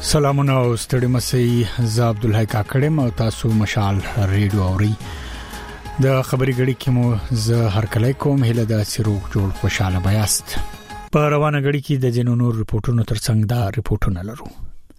سلامونه او ستړي مسئ ز عبدالحی کاکړم او تاسو مشال ریډیو اوري د خبري غړي کې مو ز هر کله کوم هله د سروغ جوړ خوشاله بیاست په روانه غړي کې د جنونو ریپورتونو ترڅنګ دا ریپورتونه لرو.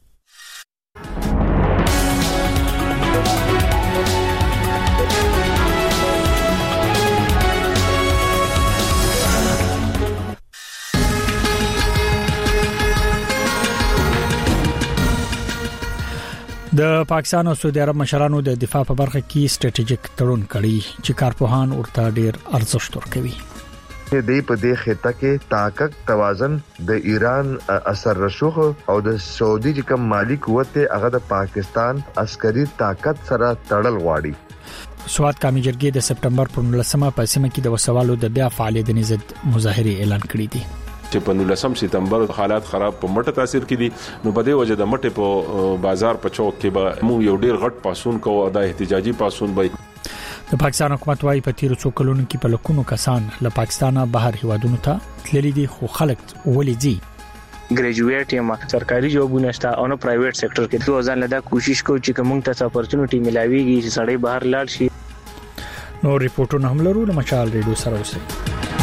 د پاکستان او سعودي عرب مشرانو د دفاع په برخه کې سټریټیجیک تړون کړی چې کارپوهان ورته ډیر ارزښت ورکوي. د دې خطه کې طاقت توازن د ایران اثر رسوخ او د سعودي کوم مالی قوت هغه د پاکستان عسکري طاقت سره تړل غواړي. سواد کامی جرګې د سپټمبر پر 19 په سیمه کې د وسوالو د بیا فعالیت نزد مظاهره اعلان کړی دی. چې په 19 سپتمبر حالات خراب په مټه تاثیر کړي نو په دې وجه د مټه په بازار په چوک کې به مو یو ډیر غټ پاسون کوو د احتجاجي پاسون به د پاکستان حکومت وايي په تیر څو کلونو کې په لکونو کسان له پاکستانه بهر هیوادونو ته تللي دي خو خلک ولې دي ګریجویټ یم سرکاري جوابونه شته او نو پرایویټ سېکټر کې دوه ځان لدا کوشش کوي چې موږ ته اپورچونټی ملاويږي چې سړی بهر لاړ شي. نو ریپورتونه هم لرو د مشال ریډیو سره اوسئ.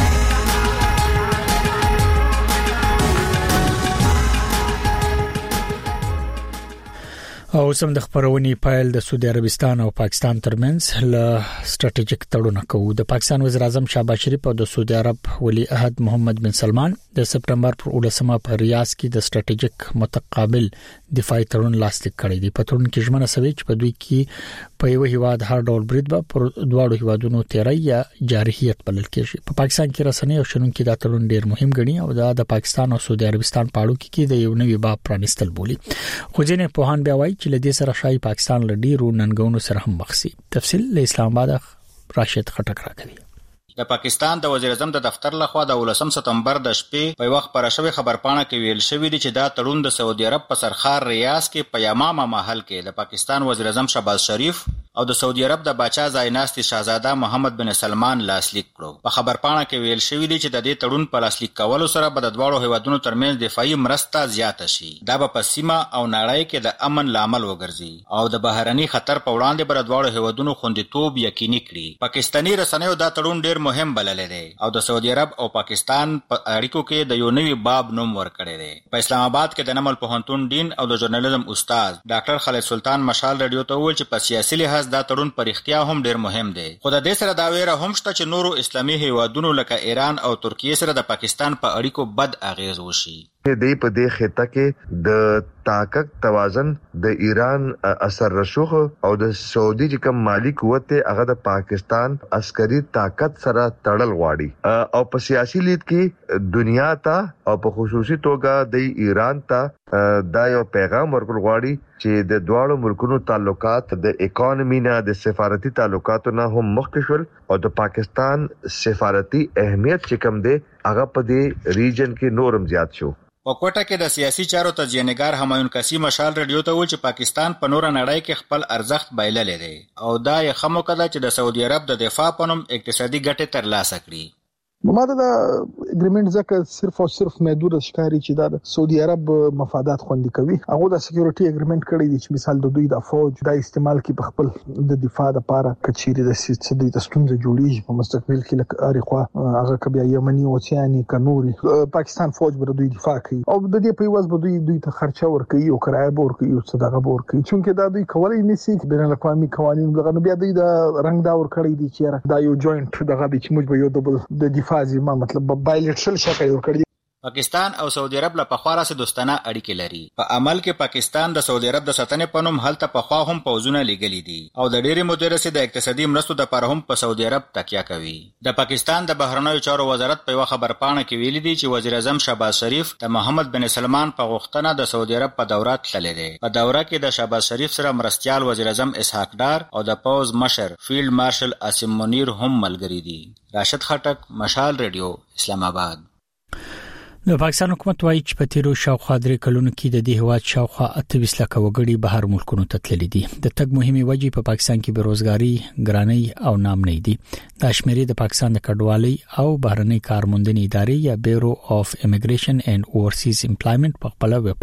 او سم د خبرونې پایل د سعودي عربستان او پاکستان ترمنځ له سټریټیجیک تړون کوي. د پاکستان وزیر اعظم شهباز شریف او د سعودي عرب ولی عہد محمد بن سلمان د سپټمبر پر 19 په ریاض کې د سټریټیجیک متقابل دفاعي تړون لاسلیک کړی دی. په تړون کې ژمنه شوې چې په دوی کې په یو هیواد هر ډول برید به پر دواړو هیوادونو تیری یا جارحیت بلل کېږي. په پاکستان کې رسنۍ او شنونکو دا تړون ډیر مهم ګڼي او د پاکستان او سعودي عربستان په اړو کې د یو نوي باب پرانستل بولي. خو ځینې په هان بیا وایي چې لدې سره شای پاکستان لډیرو ننګونو سره هم مخ سي. تفصیل له اسلام آباد راشد خټک راکوي. د پاکستان د وزیر اعظم د دفتر لخوا د 19 سپتمبر د شپې په وخت پر شوی خبرپاڼه کې ویل شوی دی چې دا تړون د سعودي عرب په سرخار ریاض کې په یمامه محل کې د پاکستان وزیر اعظم شهباز شریف او د سعودي عرب د باچا ځایناستي شاهزاده محمد بن سلمان لاسلیک کړو. په خبرپاڼه کې ویل شوی دی چې د دې تړون په لاسلیک کولو سره به د دواړو هیوادونو ترمنځ دفاعي مرسته زیاته شي. دا به په سیمه او نړۍ کې د امن لامل وګرځي او د بهرني خطر په وړاندې بر دواړو هیوادونو خوندیتوب یقیني کړي. پاکستاني رسنیو دا تړون ډیر مهم بللی دی او د سعودي عرب او پاکستان په اړیکو کې د یو نوي باب نوم ورکړی دی. په اسلام آباد کې د نمل پوهنتون ډین او د ژورنالیزم استاد ډاکټر خالد سلطان مشال ریډیو ته وویل چې په سیاسي لحاظ دا تړون پر اختیا هم ډیر مهم دی. خو د دې سره دا ویره هم شته چې نورو اسلامي هیوادونو لکه ایران او ترکیه سره د پاکستان په اړیکو بد اغیز وشي. د دې خطه کې د طاقت توازن د ایران اثر رسوخ او د سعودي کوم مالی قوت هغه د پاکستان عسکري طاقت سره تړل غواړي او په سیاسي لید کې دنیا ته او په خصوصي توګه د ایران ته دا یو پیغام ورکول غواړي چې د دواړو ملکونو تعلقات د اکانومي نه د سفارتي تعلقاتو نه هم مخکښول او د پاکستان سفارتي اهمیت چې کوم دی هغه په دې ریجن کې نورم زیات شو. په کوټه کې د سیاسي چارو تجزیه‌نګار همایون کسی مشال ریډیو ته وویل چې پاکستان په نور نړۍ کې خپل ارزښت بایللی دی او دا یې خمو کده چې د سعودي عرب د دفاع په نوم اقتصادي ګټې ترلاسه کړي. ماده دا اګریمنت ځکه صرف او صرف محدود ښکاری چې دا سعودي عرب مفادات خوندي کوي. هغه د سکیورټي اګریمنت کړی دی چې مثال د دوی د فوج د استعمال کې په خپل د دفاع لپاره کچيري د سیستم د ستونزې جوړیږي په مستقبل کې لکه اړخوا هغه کبي یمني اوسياني کنوري پاکستان فوج بر دوی دفاع کوي او د دې په واسه دوی ته خرچه ورکوي او کرایه ورکوي او صدقه ورکوي چې دا دوی کولای نشي بین الاقوامي قوانين دغه بیا دوی د رنگ دا ور کړی دي چې دا یو جوائنت دغه چې موږ به یو ډبل د دفاع ما مطلب بایلټرل شکل ورکړي. پاکستان او سعودي عرب له پخوا راځي دوستانه اړیکې لري. په عمل کې پاکستان د سعودي عرب د ساتنې په نوم هلته پخوا هم پوځونه لګلي دي او د ډېری مودې راځي د اقتصادي مرستو د لپاره هم په سعودي عرب تکیه کوي. د پاکستان د بهرنیو چارو وزارت په یو خبرپاڼه کې ویلي دي چې وزیر اعظم شهباز شریف د محمد بن سلمان په غوښتنه د سعودي عرب په دوره تللی دی. په دوره کې د شهباز شریف سره مرستيال وزیر اعظم اسحاق ډار او د پوز مشر فیلډ مارشل عاصم منیر هم ملګری دي. راشد خټک مشال ریډیو اسلام آباد. د پاکستان حکومت وايي چې په تیرو شاوخوا 3 کلونو کې د دې هواد شاوخوا 28 لک وګړي بهر ملکونو ته تللي دي. د تګ مهمه وجې په پاکستان کې بیروزګاری، ګرانۍ او نامنۍ دي. دا شمیرې د پاکستان د کډوالۍ او بهرنۍ کارموندنې ادارې یا بیورو اف امیګریشن اینڈ اوورسیز امپلایمنت په خپل ویبپاڼه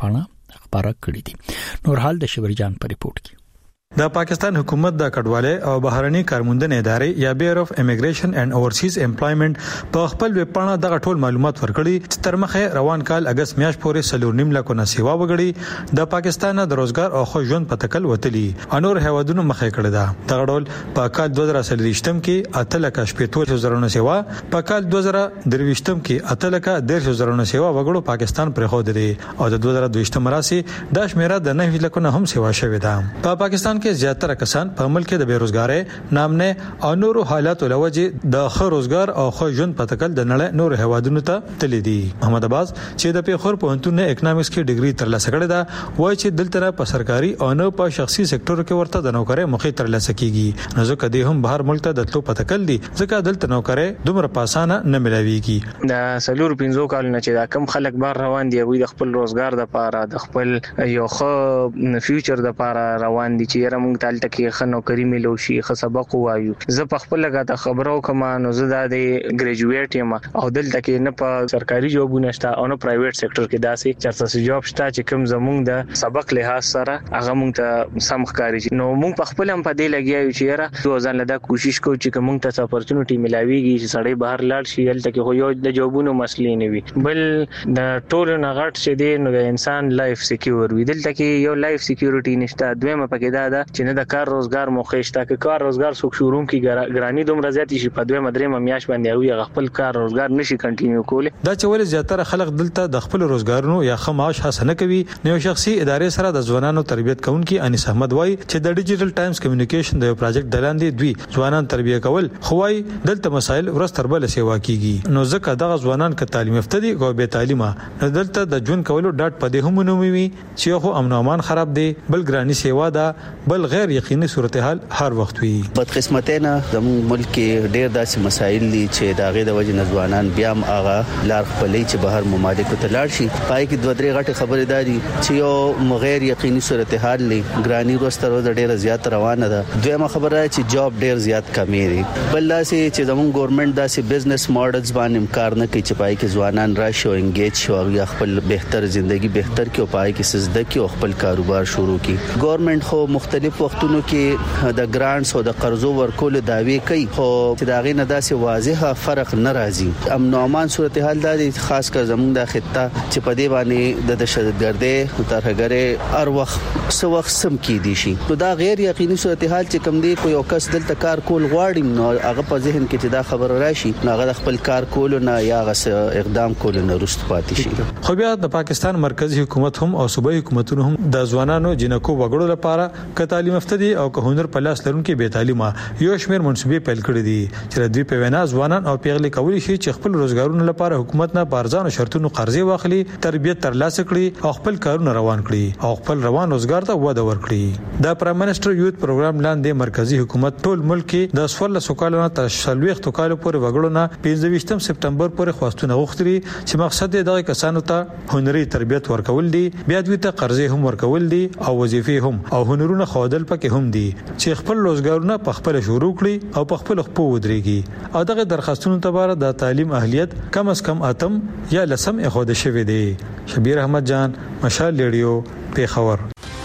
خبره کړې دي. نور حال د شبرجان په ریپورت کې. د پاکستان حکومت د کډوالۍ او بهرني کارموندنې ادارې یا بیر اف امیګریشن اینڈ اورسیز امپلایمنت په خپل ویب پاڼه دغه ټول معلومات ورکړي چې تر مخه روان کال اگست میاشت پورې 3.5 لک نه سیوا وګړي د پاکستان د روزګار او خو ژوند په تکل وتلی انور هوادونو مخه کړی دا دغه ډول په کال 2023م کې 8 لک 8.0 نه سیوا په کال 2023م کې 8 لک 1.0 نه سیوا وګړو پاکستان پرې خو دي او د 2022م راسي د شمیره د 9 لک نه هم سیوا شوې ده. په پاکستان کې زیاتره کسان په ملک کې د بیروزګاری نامنه او نورو حالاتو لوجه د خو روزګار او خو ژوند په تکل د نړۍ نور هوادونو ته تللی دي. محمد عباس چې د پیښور پوهنتون نه اکونومکس کې ډیګري ترلاسه کړې ده وایي چې دلته په سرکاري او نه په شخصي سکتور کې ورته د نوکرۍ مخې ترلاسه کیږي نو ځکه د هم بهر ملک ته د تلو په تکل دي ځکه دلته نوکرۍ دومره پاسانه نه ملاويږي. د سلور 15 کال نه چې دا کم خلک بار روان دي وي د خپل روزګار د لپاره د خپل یو خو فیوچر د لپاره روان دي چې موږ تل تکي خنو کریمي لوشي خ سبق وایو. زه په خپل لګا خبرو کوم نو زه د ګریجویټ یم او دلته کې نه په سرکاري جوبونه شته او نه پرایویټ سېکټر کې داسې چرته جوب شته چې کوم زموږ د سبق لحاظ سره هغه موږ ته سم ښکاري. نو موږ په خپل هم په دې لګیایو چې یاره دوزان لدا کوشش کوو چې موږ ته اپورتونټی ملاويږي چې سړی بهر لاړ شي دلته کې خو یو د جوبونو مسلې نه وي بل د ټولو نغټ چې دی نو د انسان لایف سکیور وي. دلته کې یو لایف سکیورټی نشته. دویمه پکې دا چې نه د کار روزګار موخه شته که کار روزګار څوک شروع کی ګرانی دوم رضایت شي په دوه مدرې میاش باندې او خپل کار روزګار نشي کنټینیو کوله. دا چې ول زیاتره خلک دلته د خپل روزګارونو یا خماش حاصل کوي نو شخصي ادارې سره د ځوانانو تربیت کوونکي انیس احمد وای چې د ډیجیټل ټایمز کمیونیکیشن د پروجیکټ دلاندې دوی ځوانان تربیت کول خوای دلته مسایل ورستربل سیوا کیږي نو ځکه دغه ځوانان ک تعلیم یافته دي او به تعلیمه دلته د جون کولو ډاټ په دې هم نومي چې خو امن امان خراب دي بل ګرانی سیوا ده بل غیر یقیني صورتحال هر وخت وي. بدقسمتینا زموږ ملک کې ډېر داسې مسایل دي چې د هغه د وجې نوځوانان بیا هم هغه لار خپلې چې بهر ممالکو ته لاړ شي پای کې دوه درې غټه خبرې داري چې یو غیر یقیني صورتحال لې ګرانی روستر ډېر زیات روانه ده. دویمه خبره چې جاب ډېر زیات کمی دي بل داسې چې زموږ ګورنمنت داسې بزنس ماډلز باندې کار نه کوي چې پای کې ځوانان راشي او انګیج شي او خپل بهتر ژوندۍ بهتر کې او پای کې سزده کې او خپل کاروبار شروع کړي. ګورنمنت خو مختلف وختونو کې د ګرانټس او د قرضو ورکول داوی کوي خو چې دا غي نه داسې واضحه فرق ناراضي. امن او امان صورتحال د خاص کر زموږ د خطه چې په دې باندې د دهشتګردۍ ترهګرۍ هر وخت سو وخت سم کې دي شي نو دا غیر یقیني صورتحال چې کوم دی کوئی اوکس دلته کار کول غواړي نو هغه په ذهن کې چې دا خبر راشي نو هغه خپل کار کول نه یا اقدام کول نه رست پاتې شي. خو بیا د پاکستان مرکزی حکومت هم او صوبایي حکومتونو هم د ځوانانو جنکو وګړو لپاره ک تعلیم یافته دي او که هنر په لاس لرونکي به تعلیمه یو شمیر منسوبې پیل کړې دي چې د دوی په وینا ځوانان او پیغلي کولی شي چې خپل روزګارونو لپاره حکومت نه بارزانو شرطونو قرضې واخلي تربیت ترلاسه کړي او خپل کارونه روان کړي او خپل روان روزګار ته وده ورکړي. د پرایم منسٹر یوت پروګرام لاندې مرکزی حکومت ټول ملک کې د 14 کالونو تر 40 کالو پورې وګړو نه 15 سپټمبر پورې خواستونه غوښتري چې مقصد یې دغه کسانو ته هنري تربیت ورکول دي بیا دوی ته قرضې هم ورکول دي او وظیفې هم او هنرونه خودل پکې هم دي چې خپل روزګارونه په خپل شروع کړي او په خپل خپو ودرېږي او دغه درخواستونو تباره د تعلیم اهلیت کم از کم اتم یا لسم اخوده شوی دی. شبیر احمد جان مشال ریډیو پیښور.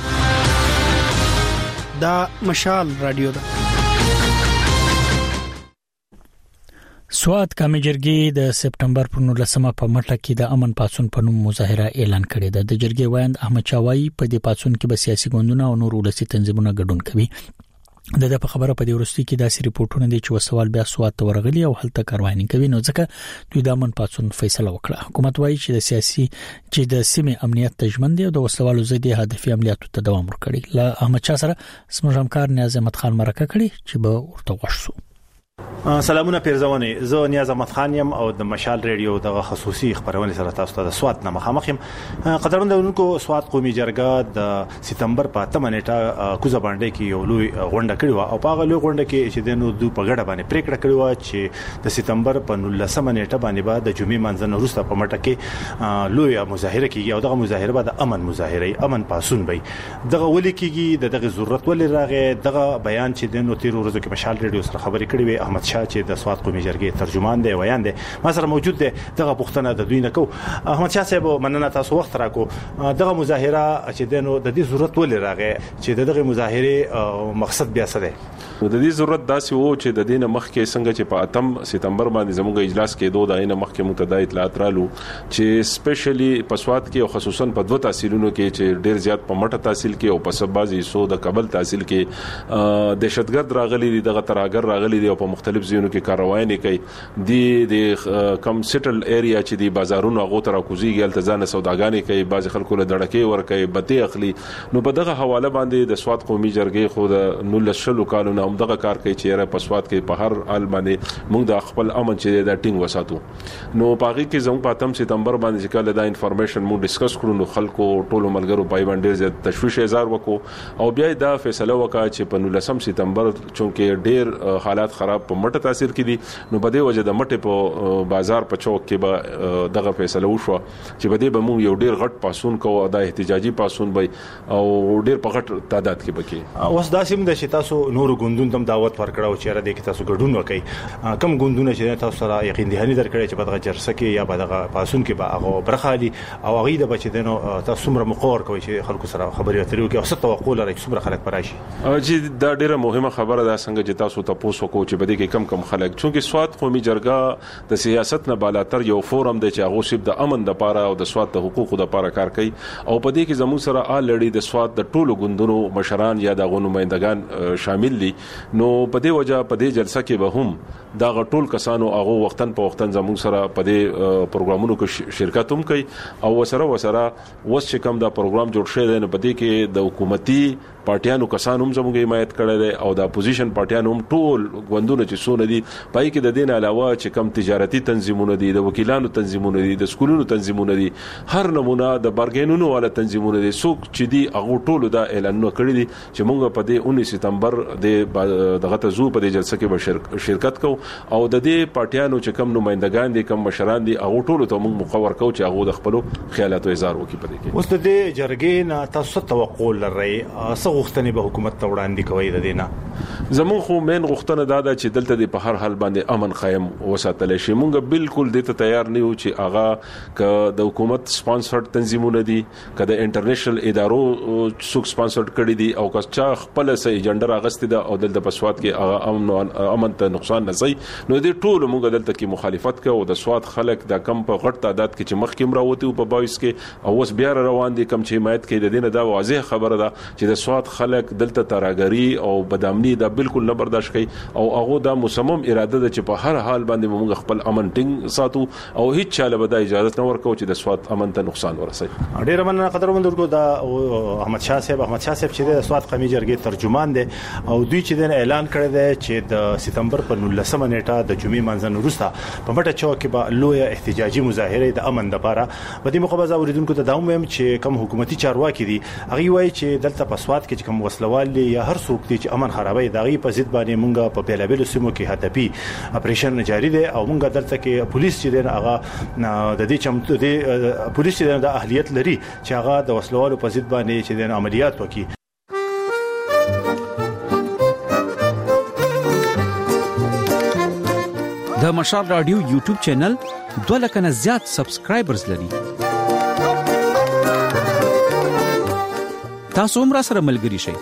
دا مشال رادیو ده. سواد کامې جرګې د سپټمبر پر 19مه په مټه کې د امن پاتون په نوم مظاهره اعلان کړې ده. د جرګې وایند احمد چاوای په دې پاتون کې به سیاسي ګوندونه او نور ولسي تنظیمونه ګډون کوي. د په خبره په دې ورستي کې داسې ریپورتونه دي چې وسوال بیا سواد ته ورغلي او هلته کاروانی کوي نو ځکه دوی د امن پاتون فیصله وکړه. حکومت وایي چې د سیمې امنیت تضمین دی او د وسوالو ضد هدفي عملیاتو ته دوام ورکړي. له احمد شاه سره زموږ همکار نیاز احمد خان مرکه کړي چې به ورته وښو. سلامونه پیرزونی زه نیاز احمد خان یم او د مشال ریډیو د خصوصي خبرونه سره تاسو ته د سواد نه مخامخ یم. قدرمنونکو سواد قومي جرګه د سپتمبر په 8 نیټه کوزه باندې کې یو لوی غونډه کړې و او په هغه لوی غونډه کې چې د نو دوه په ګډه باندې پریکړه کړې و چې د سپتمبر په 19 نیټه باندې بعد د جمعې منځنه وروسته په مټه کې لوی مظاهره کیږي او دغه مظاهره به د امن مظاهره امن پاسون وي. دغه ولې کیږي دغه ضرورت ولې راغی دغه بیان چې د نو 13 ورځې کې مشال ریډیو سره خبرې کړې و احمد شاه چې د سواد قومي جرګې ترجمان دی ویان دی ما سره موجود دی دغه پښتنه د دوی نه کو احمد شاه صاحب مننه تاسو وخت راکو دغه مظاهره چې دنو د دې ضرورت ولې راغې چې دغه مظاهره مقصد بیا څه دی د دې ضرورت داسې وو چې د دینه مخکې څنګه چې په 8 سپتمبر باندې زموږ اجلاس کې دوه داینه مخکې متداعی اطلاعات رالو چې سپیشلی په سواد کې او خصوصا په دوه تحصیلونو کې چې ډیر زیات په مټه تحصیل کې او په سبازي سو د کابل تحصیل کې دهشتګرد راغلي دي دغه تراګر راغلي دي او په مختلف ځایونو کې کاروایي کوي د کم سیټل ایریا چې دی بازارونو هغه تر کوزيږي التزام سوداګانې کوي بعض خلکو له دړکې ور کوي بته اخلي نو په دغه حواله باندې د سواد قومي جرګې خو د 19 کالونو هم دغه کار کوي چې په سواد کې په هر حال باندې موږ د خپل امن چې د ټینګ وساتو نو پاغي کې زموږ په 8 سپتمبر باندې چې کله دا انفارمیشن موږ ډیسکس کړو نو خلکو ټولو ملګرو پای باندې ډیر تشویش اظهار وکړو او بیا دا فیصله وکړه چې په 19 سپتمبر چونکه ډیر حالات خراب په مټه تاثیر کړي نو په دې وجه د مټه په بازار په چوک کې به دغه فیصله وشو چې په دې به موږ یو ډیر غټ پاسون کوو د احتجاجي پاسون به او ډیر په غټ تعداد کې بکی اوس داسې د شتاسو نور غوندون تم دعوت ورکړو چې را دې کې تاسو ګډون وکړي کم غوندونه چې تاسو سره یقین دهاني درکړي چې په دغه جرسه کې یا په دغه پاسون کې به هغه برخالي او هغه د بچیدنو تاسو مر مقور کوي چې خلکو سره خبرې اترې وکړي او څه توقع لري چې څومره خلک پراشي چې دا ډیره مهمه خبره ده څنګه چې تاسو تاسو کو چې بده کې کم خلک چونکه سواد قومي جرګه د سیاست نه بالاتر یو فورم دی چې هغه شپ د امن د پاره او د سواد د حقوقو د پاره کار کوي او په دې کې زموږ سره آلړي د سواد د ټولو ګوندونو مشران یا د غونمایندگان شامل دي نو په دې وجه په دې جلسه کې به هم دا غټول کسانو هغه وختن په وختن زموږ سره په دې پروګرامونو کې شرکت هم کوي او وسره وس چې کوم دا پروګرام جوړ شوی دی نو په دې کې د حکومتي پارټیانو کسان هم زموږه حمایت کړی دی او د اپوزیشن پارټیانو هم ټول غوندونه چې سونه دي پای کې د دین علاوه چې کم تجارتي تنظیمونه دي د وکیلانو تنظیمونه دي د سکولونو تنظیمونه دي هر نمونه د بارګینونو والا تنظیمونه دي څوک چې دي هغه ټول دا اعلانونه کړی دي چې موږ په دې 19 سپتمبر دغه ته زو په دې جلسه کې به شرکت کوو او د دې پارټیانو چې کم نمائندگان دي کم مشران دي هغه ټول ته موږ مقرر کوو چې هغه د خپل خیالاتو اظهار وکړي په دې کې اوس د دې جرګې نه تاسو توقع لرئ غوښتنې به حکومت ته وړاندې کوي د دینه زموږ خو مین غوښتنه دا ده چې دلته د په هر حال باندې امن قائم وساتل شي موږ بالکل د ته تیار نه یو چې هغه ک د حکومت سپانسرډ تنظیمونه دي ک د انټرنیشنل ادارو څوک سپانسرډ کړي دي او که خپل سه ایجنډر اغستې ده او دلته په سواد کې هغه امن ته نقصان نه سي نو د ټولو موږ دلته کې مخالفت کوو د سواد خلک د کم په غټ تعداد کې چې مخکې راوته په 22 کې او اوس بیا روان دي کم چې حمایت کوي د دینه دا واضح خبره ده چې د سواد خلک دلته تراګری او بدامنی دا بالکل نه برداشت کوي او هغه دا مصمم اراده ده چې په هر حال باندې موږ خپل امن ټینګ ساتو او هیڅ چاله به د اجازه نه ورکو چې د سواد امن ته نقصان ورسي ډیر مننه قدرمن ورکو دا احمد شاه صاحب چې د سواد قومي جرګې ترجمان دي او دوی چې د اعلان کړی دی چې د سپتمبر په 19 نیټه د جمعې منځن وروسته په مټه چوک کې به لوی احتجاجي مظاهره د امن لپاره په دې مقابله اوریدونکو ته دا هم چې کوم حکومتي چارواکي دي هغه وایي چې دلته په سواد کې کوم وسلوال دي یا هر څوک دي چې امن خرابوي دغه په ضد باندې مونږه په بیلابل سیمو کې هدفي اپریشن جاری دي او مونږه دلته کې پولیس چې دغه هغه د دې چمتو دي پولیس چې د اهلیت لري چې هغه د وسلوالو په ضد باندې چې د عملیات وکړي د مشال رادیو یوټیوب چینل 2 لک نه زیات سبسکرایبرز لري تاسو هم را سره ملګری شئ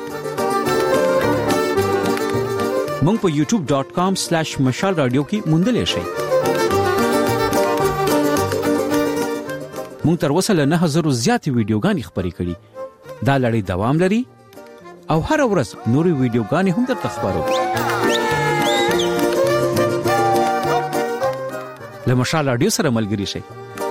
مونږ په youtube.com/mashal radio کې موندلې شئ مونږ تر اوسه له 9000 زیات ویډیوګانې خبرې کړې دا لړۍ دوام لري او هر ورځ نوري ویډیوګانې هم درته خبرو له مشال رادیو سره ملګری شئ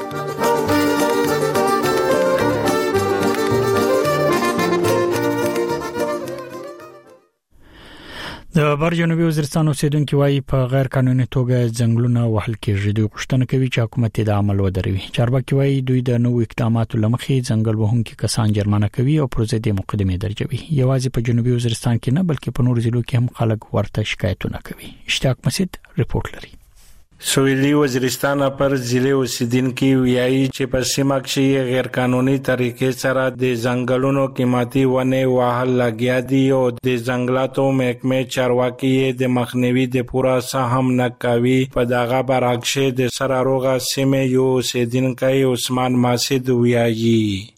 د بر جنوبي وزیرستان اوسیدونکو وايي په غیر قانوني توګه ځنګلونه وهل کېږي دوی غوښتنه کوي چې حکومت د عمل ودروي چارواکي وايي دوی د نوو اقداماتو لمخې ځنګل وهونکي کسان جرمانه کوي او پروژې د مقدمه درجوي یوازې په جنوبي وزیرستان کې نه بلکې په نورو ضلعو کې هم خلک ورته شکایتونه کوي اشتیاق مسعود ریپورت لري سویلی وزیرستان پر ضلع اوسیدونکو ویایي چې په سیمه کې غیر قانوني طریقې سره د ځنګلونو قیمتي ونې وهل لګیا دي او د ځنګلاتو محکمې چارواکي د مخنیوي د پوره سهم نه کوي. په دغه برعکس د سراروغه سیمې یو اوسیدونکی عثمان ماسد ویایي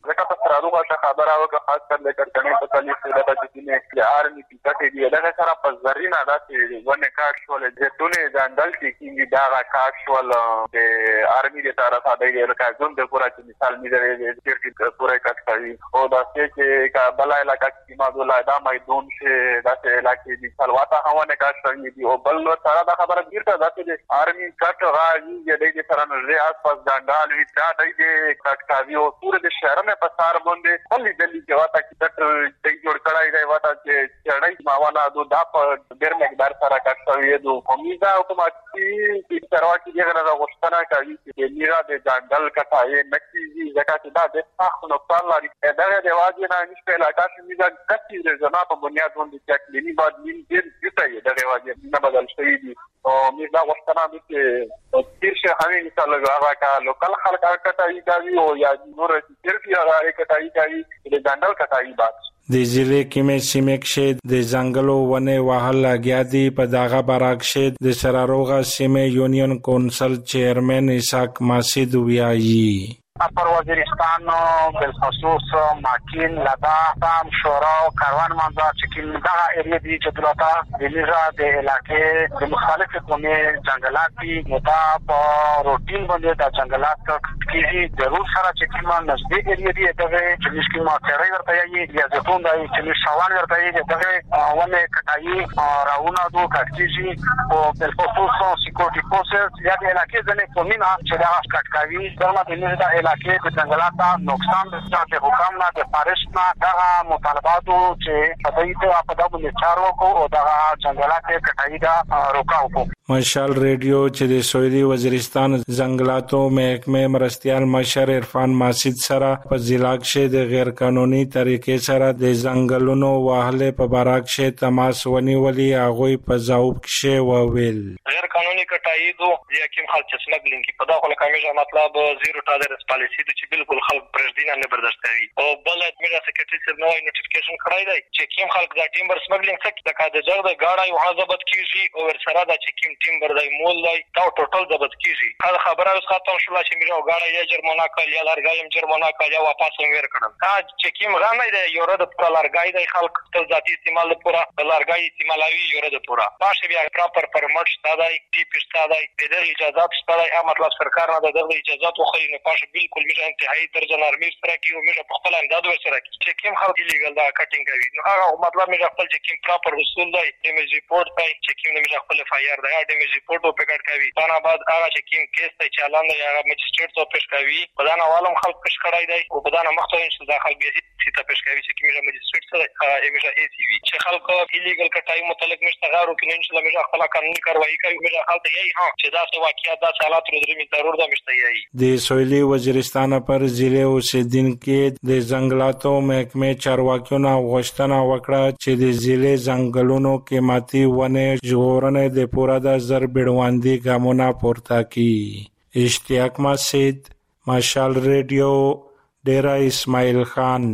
خبره وکړه خاص کر د کړکنې په تالیف د بچینې د آرمي پیټه دی دا سره په زرینا داسې ونه کاټ شول د ټولې ځندل چې دا کاټ شول د آرمي د طرفه د راځون د پورا چې مثال می درې چې پورا کټ کوي او دا چې کابل علاقې کې ماده دا میدون چې داسې علاقې دي سلواته هونه کاټ شوی دی او بل سره دا خبره ګرځي دا چې آرمي کټ راځي د سره نه آس پاس ګاندال وی دا د کټ کوي او ټول د شهرونو په سار باندې دلی کې واته چې د جوړ کړای دی واته چې چړای ماوانا دا په ډېر مقدار سره کټوي دو امیدا اتوماتیکي چې تروا کې دغه غوښتنه کوي چې میرا د ځنګل کټای نکسي ځکه چې دا د تاسو نقصان لري دا د واجب نه نشته علاقه چې میرا کټي د زما په بنیاد باندې چې کلینی بعد مين ډېر ډېر د واجب نه بدل شوی دي او میرا غوښتنه دي چې تیرشه همي مثال هغه کا لوکل خلک کټای کوي او یا نور چې هغه کټای کوي د ځنګل کټای بعد د ضلع کې سیمه کې د ځنګلو ونه وهل لګیا دي. په دغه برعکس د سراروغه سیمه یونین کونسل چیرمن اسحاق ماسد ویایي پر وزیرستان بالخصوص ماکین لدا تام شورا او کاروان منځ چې دا ایریا دي چې دلته د لیزا د علاقې د مختلفو قومي ځنګلات دي دا په روټین باندې د ځنګلات کې ضرور سره چې کومه نزدیک ایریا دي دغه چې مشکل ما تیرې ورته یي یا ځکه دا چې شوال ورته یي دغه ونه کټایي راونه دوه کټکیږي او بالخصوص سکیورټي فورسز یا د علاقې ځنې قومي نه چې دا کټکاوي درمه د لیزا علاقې د ځنګلاتو نقصان د حکومت نه د فارست نه دا مطالباتو چې په دې په دغه چارو کو او دا ځنګلاتو کټایي دا روکاو. مشال ریډیو چې د سویلي وزیرستان ځنګلاتو محکمې مرستيال مشر عرفان ماسد سره په ضلع کې د غیر قانوني طریقې سره د ځنګلونو وهلې په برعکس تماس ونیولي هغه په ځواب کې وویل غیر قانوني کټایي دو یا کوم خلک چې سمګلینګ په دغه لکه مطلب زیرو ټالرنس پالیسی د چې بالکل خلک پرېږدي نه برداشت کوي او بل ادمیر سیکریټری سره نوې نوټیفیکیشن کړای دی چې کوم خلک دا ټیمبر سمګلینګ څخه د کاده جګ د گاډي او حسابت کیږي او ورسره دا چې کوم ټیمبر دای مول دی دا ټوټل ضبط کیږي دا خبره اوس ختم شوه چې میرا گاډي یا جرمانه کړ یا لارګایم جرمانه کړ یا واپس ویر کړم دا چې کوم غانې دی یو رد پر لارګای دی خلک خپل ذاتی استعمال لپاره لارګای استعمالوي یو رد پورا باشه بیا پراپر پرمټ شته دی ټی پی شته دی د اجازه شته دی مطلب سرکار نه د اجازه خو نه پاشه بالکل میشه انتهایی درجه نرمي سره کیو میشه په خپل انداز ورسره چې کوم خلک لیګل دا کټینګ کوي نو هغه مطلب میشه خپل چې کوم پراپر اصول دی ایمیج ریپورت پای چې کوم میشه خپل فایر دی ایمیج ریپورت او پکټ کوي باندې بعد هغه چې کوم کیس ته چالان دی هغه مجستریټ ته پیش کوي په دا عوالم خلک پیش کړای دی او په دا مخته چې داخل به سي ته پیش کوي چې کوم مجستریټ سره ایمیج ای سی وی چې خلک ایلیګل کټای متعلق مشته غارو کې ان شاء الله میشه خپل قانوني کاروایی کوي میشه خلک یې ها چې دا څه واقعیت دا حالات درې ضرور ده مشته یې د سویلي وزیرستان پر ضلع اوسیدونکو د ځنګلاتو محکمې چارواکیو غوښتنه وکړه چې د ضلع ځنګلونو قیمتي ونه ژغورنې د پوره د زر بیړوندي ګامونه پورته کړي. اشتیاق مسجد مشال ریډیو ډیرا اسماعیل خان.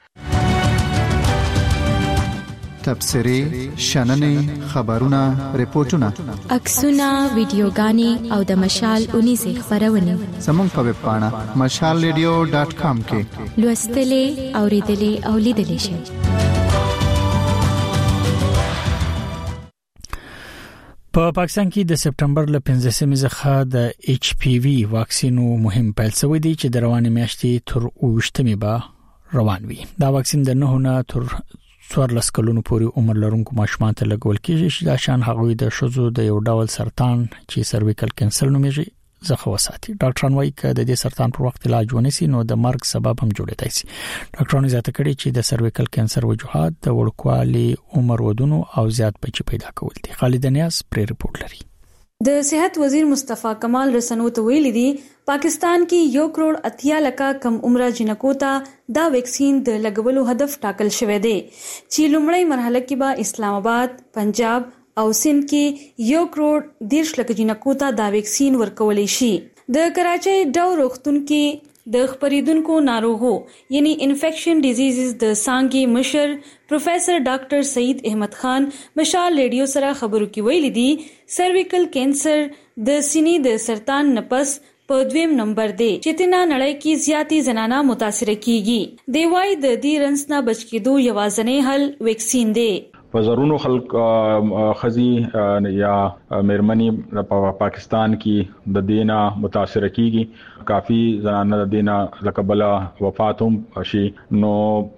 تبصرې شننې خبرونه ریپورتونه عکسونه ویډیوګانې او د مشال 19 خبرونه زموږ په ویب پاڼه mashalradio.com کې لوستلې اوریدلې او لیدلې شئ. په پاکستان کې د سپټمبر ل 15 څخه د ایچ پی وی واکسینو مهم پیل شوی دی چې د روانې میاشتې تر 28مې به روان وي. دا واکسین د 9 نه تر 14 کلونو پورې عمر لرونکو ماشومان ته لګول کیږي چې دا شان هغوی د شوزو د یو ډول سرطان چې سرویکل کینسر نومیږي ځخه وساتي. ډاکټران وايي چې د دې سرطان پر وخت علاج ونیسي نو د مرګ سبب هم جوړیدای شي. ډاکټرانو زیاته کړي چې د سرویکل کینسر وجوهات د وړوکوالي عمر ودونو او زیات بچي پیدا کول دي. خالد نیاز پر ریپورت لري. د صحت وزیر مصطفی کمال رسنو ته ویلي دي پاکستان کې 1.80 کروڑ کم عمره جنکو ته دا ویکسین د لګولو هدف ټاکل شوی دی چې لومړی مرحله کې به اسلام آباد، پنجاب او سند کې 1.10 کروڑ جنکو ته دا ویکسین ورکولای شي. د کراچۍ ډاو روغتون کې د خپریدونکو ناروغو یعنی انفیکشن ډیزیزز د څانګې مشر پروفیسر ډاکټر سعید احمد خان مشال ریډیو سره خبرو کې ویلي دي سرویکل کینسر د سینې د سرطان نپس په 2 نمبر دی چې تینا نړۍ کې زیاتی زنانه متاثر کیږي. دی وايي د دې رنس نه بچ کېدو یوازینی حل ویکسین دی. په زرونو خلک خزي یا مېرمني په پاکستان کې د دینا متاثر کیږي. کافی زنانه د دینا لقبلا وفات هم شي. نو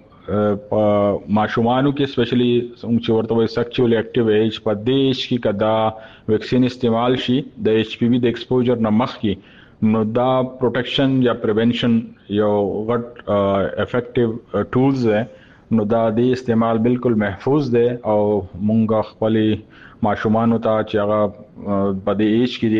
په ماشومانو کې سپیشلی چې ورته وایي سیکچوال اکټیو ایج په دیش کې کدا ویکسین استعمال شي د ایچ پی وی د ایکسپوجر نه مخکې نو دا پروټیکشن یا پریونشن یو غټ افیکټیو ټولز دی. نو دا د استعمال بالکل محفوظ دی او مونږ خپل ماشومان ته چې هغه په دې ایج کې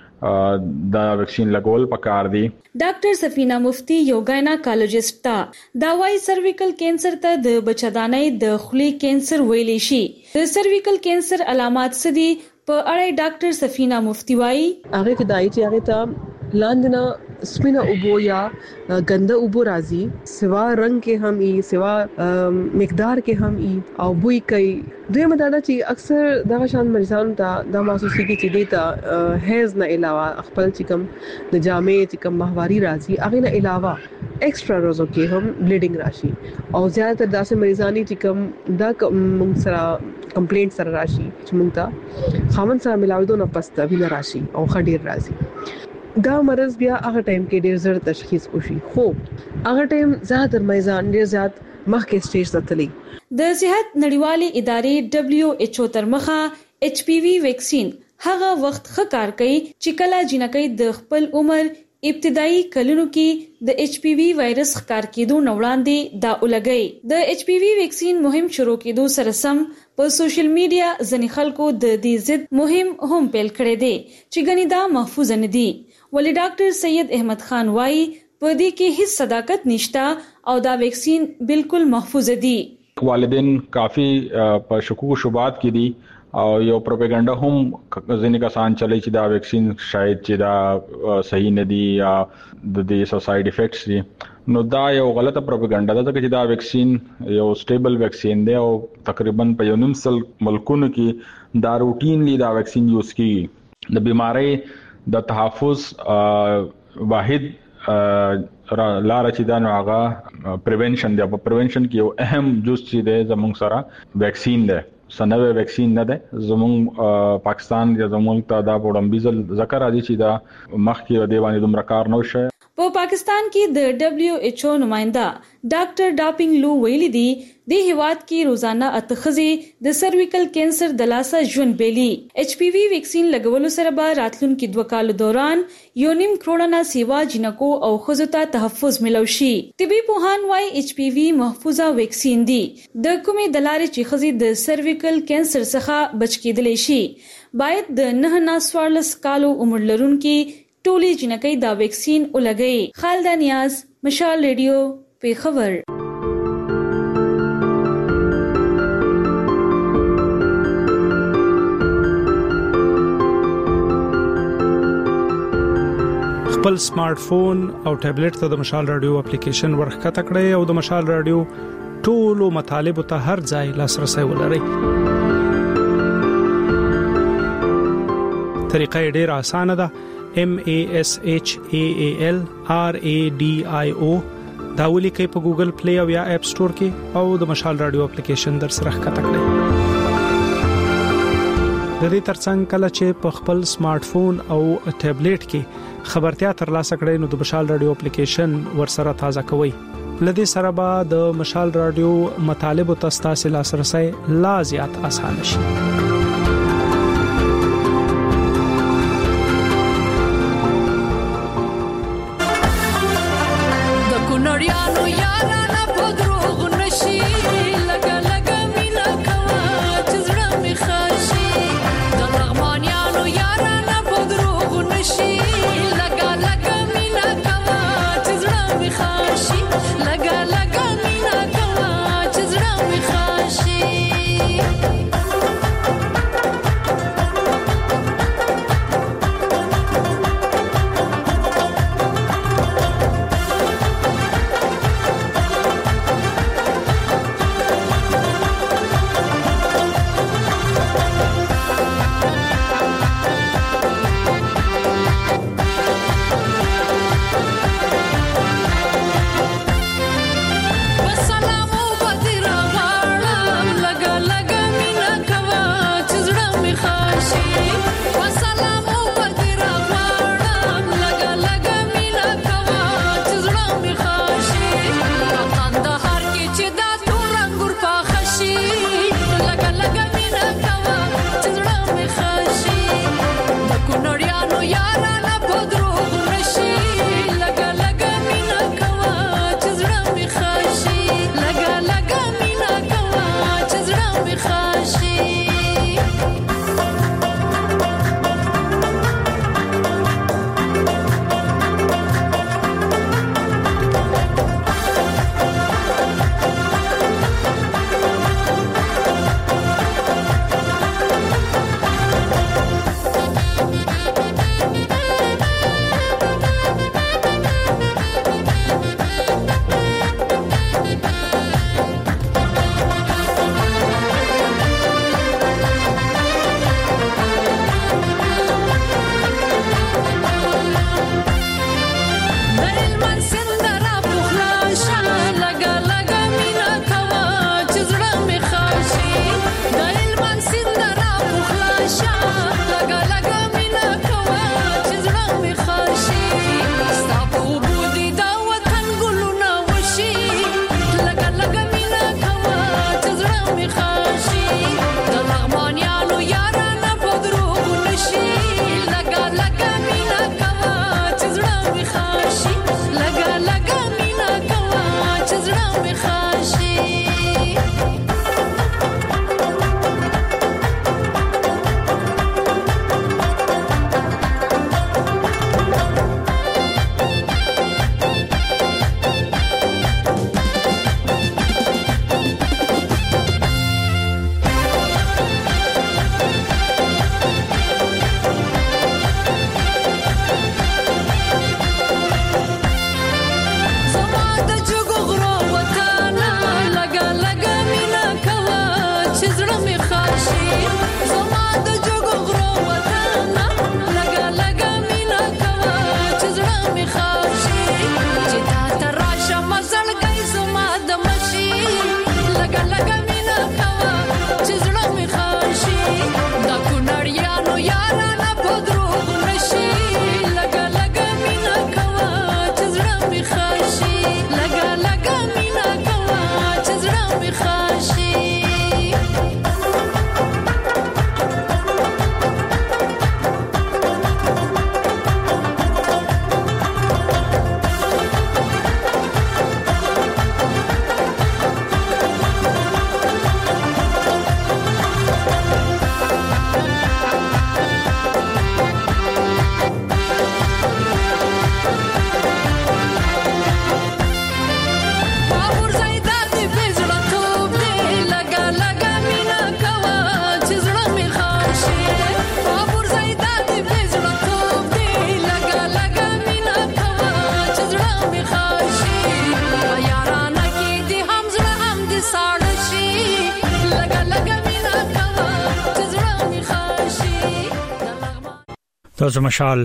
دي دا ویکسین لګول پکار دي. ډاکټر سفینا مفتی یو ګایناکالوجست تا دا وايي سرویکل کینسر ته د بچدانۍ د خولې کینسر ویلی شي. د سرویکل کینسر علامات څه دي په اړه ډاکټر سفینا مفتی وايي هغه کې دای چې هغه ته لاندنه سپینه اوبو یا ګنده اوبو راځي سوا رنگ کې هم ای سوا مقدار کې هم ای او بوی کوي. دوی مدادا چې اکثر دغه شان مریضانو ته د محسوسي کې چې دیتا هیز نه علاوه خپل چې کوم د جامې چې کوم ماهواري راځي هغه نه علاوه ایکسترا روزو کې هم بلیډینګ راشي او زیاتره داسې مریضانی چې کوم دا موږ سره کمپلینټ سره راشي چې موږ ته خامن سره ملاوي نه پسته ویل راشي او خډیر راځي. دا مرض بیا هغه ټایم کې ډیر زر تشخیص وشي خو هغه ټایم زیاتره مریضان ډیر زیات مخکې سټیج ته تللی. د صحت نړیوالې ادارې WHO تر مخه HPV ویکسین هغه وخت ښه کار کوي چې کله جنکۍ د خپل عمر ابتدایي کلونو کې د HPV وایرس ښکار کېدو نه وړاندې دا ولګي. د HPV ویکسین مهم شروع کېدو سره سم په سوشل میډیا ځینې خلکو د دې ضد مهم هم پیل کړی دی چې ګنې دا محفوظ نه دي. ولی ډاکټر سید احمد خان وايي په دې کې هیڅ صداقت نشته او دا ویکسین بالکل محفوظ دي. والدین کافی په شکوک شبهات کې دي او یو پروپاګاندا هم ځینې کسان چلی چې دا ویکسین شاید چې دا صحیح نه دی یا د دې ساید افیکټس دي. نو دا یو غلطه پروپاګاندا ده چې دا ویکسین یو سټیبل ویکسین دی او تقریبا په یو نیم سل ملکونو کې دا روټینلی دا ویکسین یوز کیږي. د بیماری د تحفظ واحد لار چې دا نو هغه پریونشن دی. په پریونشن کې یو اهم جز چې دی زموږ سره ویکسین دی. سنوي ویکسین نه ده زموږ پاکستان یا زموږ ته دا وړاندیز ذکر راځي چې دا مخکې د باندې دومره کار نه وشي. په پاکستان کې د WHO نمائنده ډاکټر ډاپینګ لو ویلي دي د هیواد کې روزانه اتخذي د سرویکل کینسر د لاسه ژوند بیلی. HPV ویکسین لګولو سره به راتلونکي 2 کال دوران 1.5 کروڑ نه سیوا جنکو او ښځو ته تحفظ ملو شي. طبي پوهان وايي HPV محفوظه ویکسین دي د کومې د لارې چې ښځې د سرویکل کینسر څخه بچ کېدلی شي. باید د 9 نه 14 کالو عمر لرونکي ټولي جنکۍ دا ویکسین ولګي. خالد نیاز مشال ریډیو پیښور. خپل سمارټ فون او ټابلیټ ته د مشال رادیو اپلیکیشن ورخته کړئ او د مشال رادیو ټولو مطالب ته هر ځای لاسرسي ولرئ. طریقه ډیره اسانه ده. MASHAAL RADIO دا ولیکئ په ګوګل پلی او یا اپ سٹور کې او د مشال رادیو اپلیکیشن در سره ښکته کړئ. د دې ترڅنګ کله چې په خپل سمارټ فون او ټابلیټ کې خبرتیا ترلاسه کړئ نو د مشال رادیو اپلیکیشن ورسره تازه کوئ. لدې سره به د مشال رادیو مطالب او تاسو لاسرسي لا زیات اسانه شي. تاسو مشال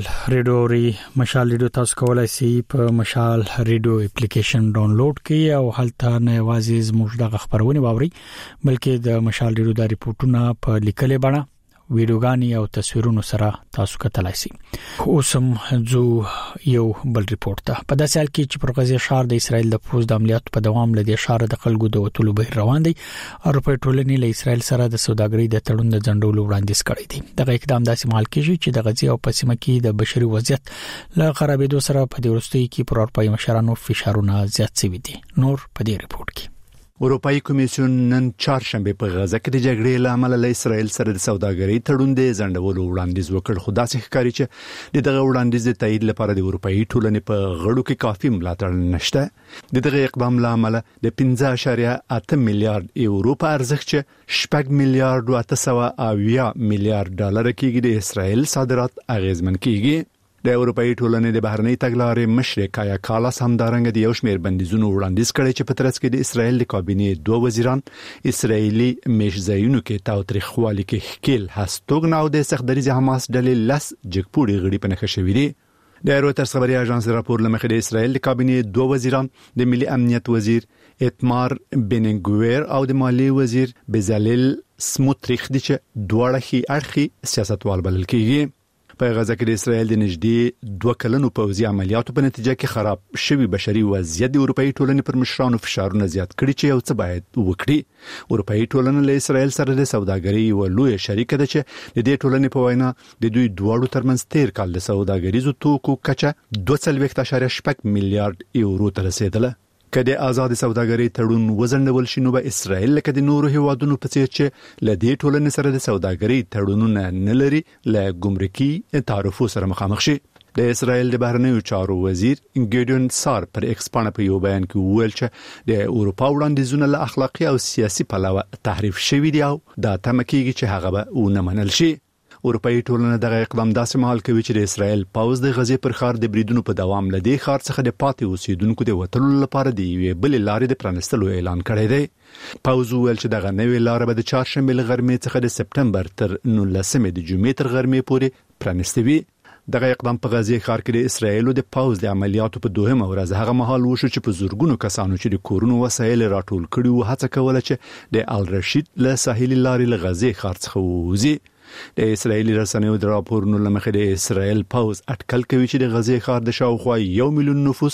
ریډیو تاسو کولای شئ په مشال ریډیو اپلیکیشن ډاونلوډ کړئ او هلته نه یوازې زموږ د خبرونه واوري بلکې د مشال ریډیو د ریپورتونو په لیکلې بڼه ویډیوګانی او تصویرونو سره تاسو کتلای شئ. اوسم جو یو بل ریپورت ته په داسې حال کې چې پر غزه شهر د اسرایل د پوز د عملیاتو په دوام لدی شهر د خلکو د وټولو بهر روان دي او په ټولنې له اسرایل سره د سوداګرۍ د تړون د ځنډولو وړاندیز کړی دی. دغه اقدام داسې مهال کېږي چې د غزه او پسیمه کې د بشري وضعیت له خرابېدو سره په دې وروستي کې پر اروپایي مشرانو فشارونه زیات شوي دي. نور په دې ریپورت کې اروپאי کمیسیون نن چهارشنبه په غزه کې د جګړې له امله له اسرایل سره د سوداګرۍ تړون د ځنډولو وړاندیز وکړ، خو داسې ښکاري چې دغه وړاندیز د تایید لپاره د اروپאי ټولنې په غړو کې کافي ملاتړ نشته. دغه اقدام له امله د 15.8 میلیارډ یورو په ارزښت چې 6 میلیارډ 800 میلیارډ ډالر کېږي د اسرایل صادرات اغیزمن کېږي. د اروپאי ټولنې د بهرنۍ تګلارې مشر کایا کالاس همدارنګه د یو شمېر بندیزونو وړاندیز کړي چې په ترڅ کې د اسرایل د کابینې 2 وزیران اسرایلی میشزایونو کې تاوتریخوالي کې خپل هستوګ نو د سختدریز حماس ډلې لاس جګپوړي غړي په نخښه شوې دي. د رويټرز خبري اژانس راپور لمخې د اسرایل د کابینې 2 وزیران د ملي امنیت وزیر اتمار بنګویر او د مالی وزیر بزالل سموتریخ د چې دواړه هي اړخي سیاستوال بلل کېږي. په غزه کې د اسرایل د نږدې 2 کلونو پوځي عملیاتو په نتیجه کې خراب شوی بشري وضعیت د اروپאי ټولنې پر مشرانو فشارونه زیات کړي چې یو څه باید وکړي. اروپאי ټولنه له اسرایل سره د سوداګرۍ او لوی شریک ده چې د دې ټولنې په وینا د دوی دواړو ترمنځ تیر کال د سوداګریزو توکو کچه 2.8 میلیارډ یورو ته رسیدله. کله آزاد سوداګرۍ تړون وزنول شي نو به اسرایل لکه د نورو هیوادونو په څیر چې لدې ټولنې سره د سوداګرۍ تړونونه نه لري له ګمرکي تعرفو سره مخامخ شي. د اسرایل د بهرنیو چارو وزیر ګیډیون سار پر ایکس باندې په یو بیان کې وویل چې د اروپا وړاندیزونه له اخلاقی او سیاسي پلوه تحریف شوي دي او دا تمکیږي چې هغه به ونه منل شي. اروپאי ټولنه دغه اقدام داسې مهال کوي چې د اسرایل پاوز د غزې پر خار د بریدونو په دوام لدی خار څخه د پاتې اوسیدونکو د وټلو لپاره دی بل لارې د پرانستلو اعلان کړی دی. پاوز ویل چې دغه نوې لار به د چهارشنبه له غرمې څخه د سپټمبر تر 19 د جمعې تر غرمې پورې پرانستوي. دغه اقدام په غزې خار کې د اسرایل د پاوز د عملیاتو په دوهمه ورځ هغه مهال وشو چې په زورګونو کسانو چې د کورونو وسایل راټول کړي وو هڅه کوله چې د الرشید له ساحلي لارې له غزې خار څخه ووزي. د اسرایلی رسنیو د راپورونو لمخې د اسرایل پاوز اټکل کوي چې د غزې ښار د شاوخوا 1 میلیون نفوس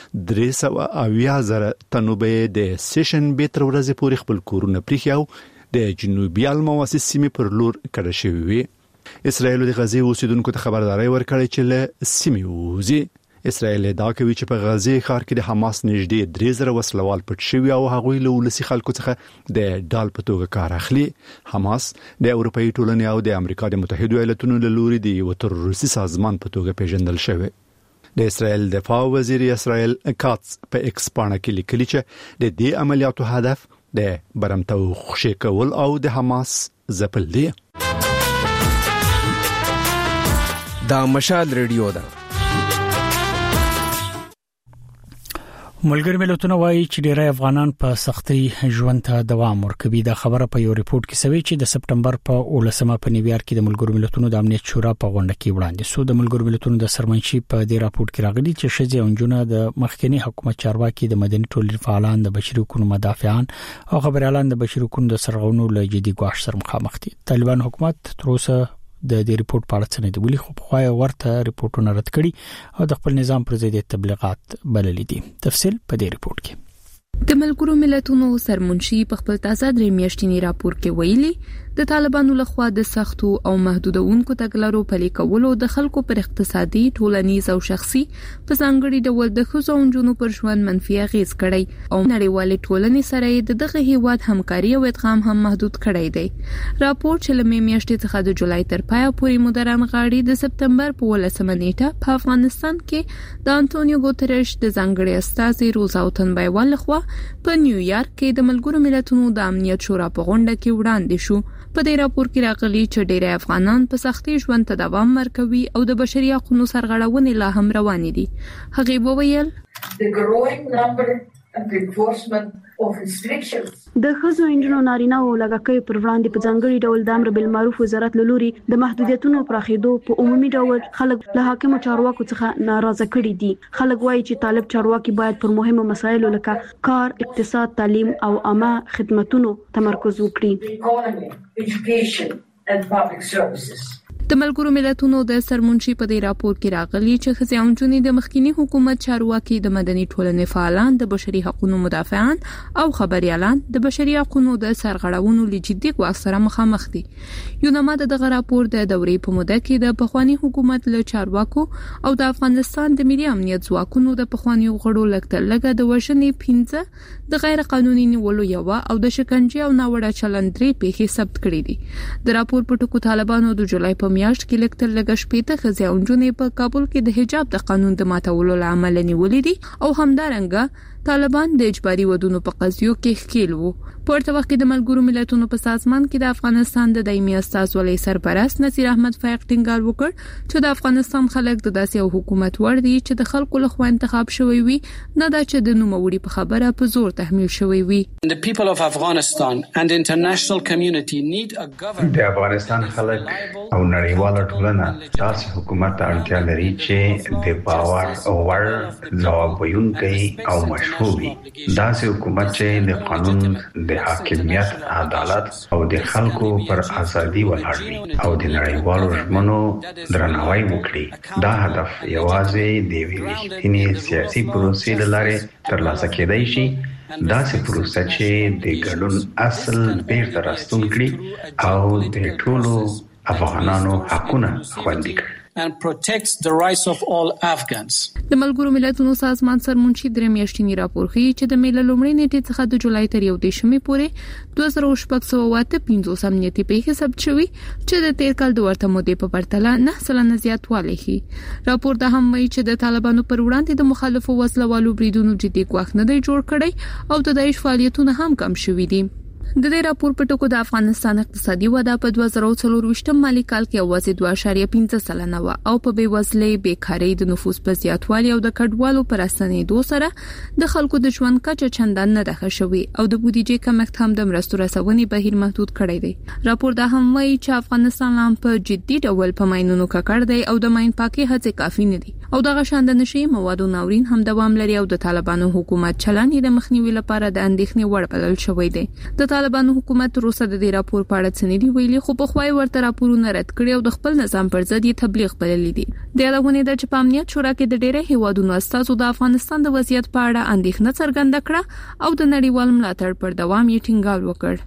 300,000 تنوبه د سیشن بیتر ورځې پورې خپل کورونه پریخي او د جنوبي المواسس سیمې پر لور کډه شوی وي. اسرایل د غزې اوسیدونکو ته خبرداري ورکړې چې له سیمې ووزي. اسرایل دا کوي چې په غزې ښار کې د حماس نږدې 3000 وسلوال پټ شوي او هغوی له ولسی خلکو څخه د ډال په توګه کار اخلي. حماس د اروپאי ټولنې او د امریکا د متحده ایالاتونو له لوري د یو تروریستي سازمان په توګه پیژندل شوی. د اسرایل دفاع وزیر اسرایل کاتس په ایکس باندې کې لیکلي چې د دې عملیاتو هدف د برمتو خوشی کول او د حماس ځپل دي. دا مشال ریډیو ده. ملګری ملتونه وایي چې ډیری افغانان په سختي ژوند ته دوام ورکوي. دا خبره په یو ریپورت کې شوی چې د سپټمبر په 18 په نیویارک کې د ملګرو ملتونو د امنیت شورا په غونډه کې وړاندې شو. د ملګرو ملتونو د سرمنشي په دې راپورټ کې راغلي چې شذې او جنونه د مخکنی حکومت چارواکي د مدني ټولنې فعالان د بشري حقوقو مدافعان او خبريالان د بشري حقوقو د سرغړونو له جدي ګواښ سره مخامخ دي. طالبان حکومت تر اوسه د دې ریپورت په اړه څه نه دی ویلي، خو په خوای ورته ریپورتونه رد کړي او د خپل نظام پر ضد تبلیغات بللي دي. تفصیل په دې ریپورت کې. د ملګرو ملتونو سرمنشي په خپل تازه درې میاشتنی راپور کې ویلي د طالبانو لخوا د سختو او محدودونکو تګلارو پلي کولو د خلکو پر اقتصادي، ټولنیز او شخصي په ځانګړي ډول د ښځو او نجونو پر ژوند منفي اغیز کړی او نړیوالې ټولنې سره دغه هیواد همکاري او ادغام هم محدود کړی دی. راپور چې لمې میاشتې څخه د جولای تر پایه پورې مدران غاړي د سپتمبر په 18 نیټه په افغانستان کې د انټونیو ګوتریش د ځانګړي استازي روزا وتنبایوال لخوا په نیویارک کې د ملګرو ملتونو د امنیت شورا په غونډه کې وړاندې شو. په دې راپور کې راغلي چې ډېری افغانان په سختي ژوند ته دوام ورکوي او د بشري حقوقو سرغړونې لا هم روانې دي. هغه وویل The growing number د ښځو انجونو نارینه او لږکیو پر وړاندې په ځانګړي ډول د امر بالمعروف وزارت له لوري د محدودیتونو پراخېدو په عمومي ډول خلک له حاکمو چارواکو څخه ناراضه کړي دي. خلک وایي چې طالب چارواکي باید پر مهمو مسایلو لکه کار، اقتصاد، تعلیم او عامه خدماتو تمرکز وکړي. د ملګرو ملتونو د سرمنشي په دې راپور کې راغلي چې ښځې او نجونې د مخکینی حکومت چارواکي، د مدني ټولنې فعالان، د بشري حقوقو مدافعان او خبريالان د بشري حقوقو د سرغړونو له جدي ګواښ سره مخامخ دي. یونما دغه راپور د دورې په موده کې د پخوانی حکومت له چارواکو او د افغانستان د ملي امنیت ځواکونو د پخوانی غړو لکه د وژنې 15 د غیر قانوني نیولو یو او د شکنجې او ناوړه چلند 3 پیښې ثبت کړې دي. د راپور په ټکو طالبانو د جولای په میاشت کې لکتل لګ شپېته ښځې او نجونې په کابل کې د حجاب د قانون د ماتولو لامل نیولې دي او همدارنګه طالبان د اجباري ودونو په قضیو کې ښکیل وو. په ورته وخت کې د ملګرو ملتونو په سازمان کې د افغانستان د دایمي استازولۍ سرپرست نصیر احمد فائق ټینګار وکړ چې د افغانستان خلک د داسې یو حکومت ور دي چې د خلکو لخوا انتخاب شوی وي، نه دا چې د نوموړي په خبره په زور تحمیل شوی وي. The people of Afghanistan and the international community need a government. د افغانستان خلک او نړیواله ټولنه داسې حکومت ته اړتیا لري چې د باور او وړ ځواب ویونکی او مشروع وي. داسې حکومت چې د قانون، د حاکمیت، عدالت او د خلکو پر ازادي ولاړ وي او د نړیوالو ژمنو درناوی وکړي. دا هدف یوازې د ویلې سیاسي پروسې له لارې ترلاسه کېدای شي. داسې پروسه چې د ګډون اصل بیرته راستون کړي او د ټولو افغانانو حقونه خوندي کړي and protects the rights of all Afghans. د ملګرو ملتونو سازمان سرمنشي درې میاشتنی راپور ښیي چې د میله لومړۍ نیټې څخه د جولای تر 11 پورې 2658 امنیتي پیښې ثبت شوې چې د تیر کال د ورته مودې په پرتله 9% زیاتوالی ښیي. راپور دا هم وایي چې د طالبانو پر وړاندې د مخالفو وسلوالو بریدونو جدي ګواښ نه دی جوړ کړی او د داعش فعالیتونه هم کم شوي دي. د دې راپور په ټکو د افغانستان اقتصادي وده په 2024 مالي کال کې اوازې 2.5% و او په بیوزلۍ، بیکاری، د نفوس په زیاتوالي او د کډوالو پر اسانېدو سره د خلکو د ژوند کچه چندان نه ده ښه شوې او د بودیجې کمښت هم د مرستو رسونې بهیر محدود کړی دی. راپور دا هم وایي چې افغانستان هم په جدي ډول په ماینونو ککړ دی او د ماین پاکي هڅې کافي نه دي او دغه شان د نشي موادو ناورین هم دوام لري او د طالبانو حکومت چلند د مخنیوي لپاره د اندېښنې وړ بلل شوی دی. د طالبانو حکومت روسه د دې راپور په اړه څه نه دی ویلي، خو په خوای ورته راپورونه رد کړي او د خپل نظام پر ضد یې تبلیغ بللی دي. د یادونه ده چې په امنیت شورا کې د ډېرې هیوادونو استازو د افغانستان د وضعیت په اړه اندېښنه څرګنده کړه او د نړیوال ملاتړ پر دوام یې ټینګار وکړ.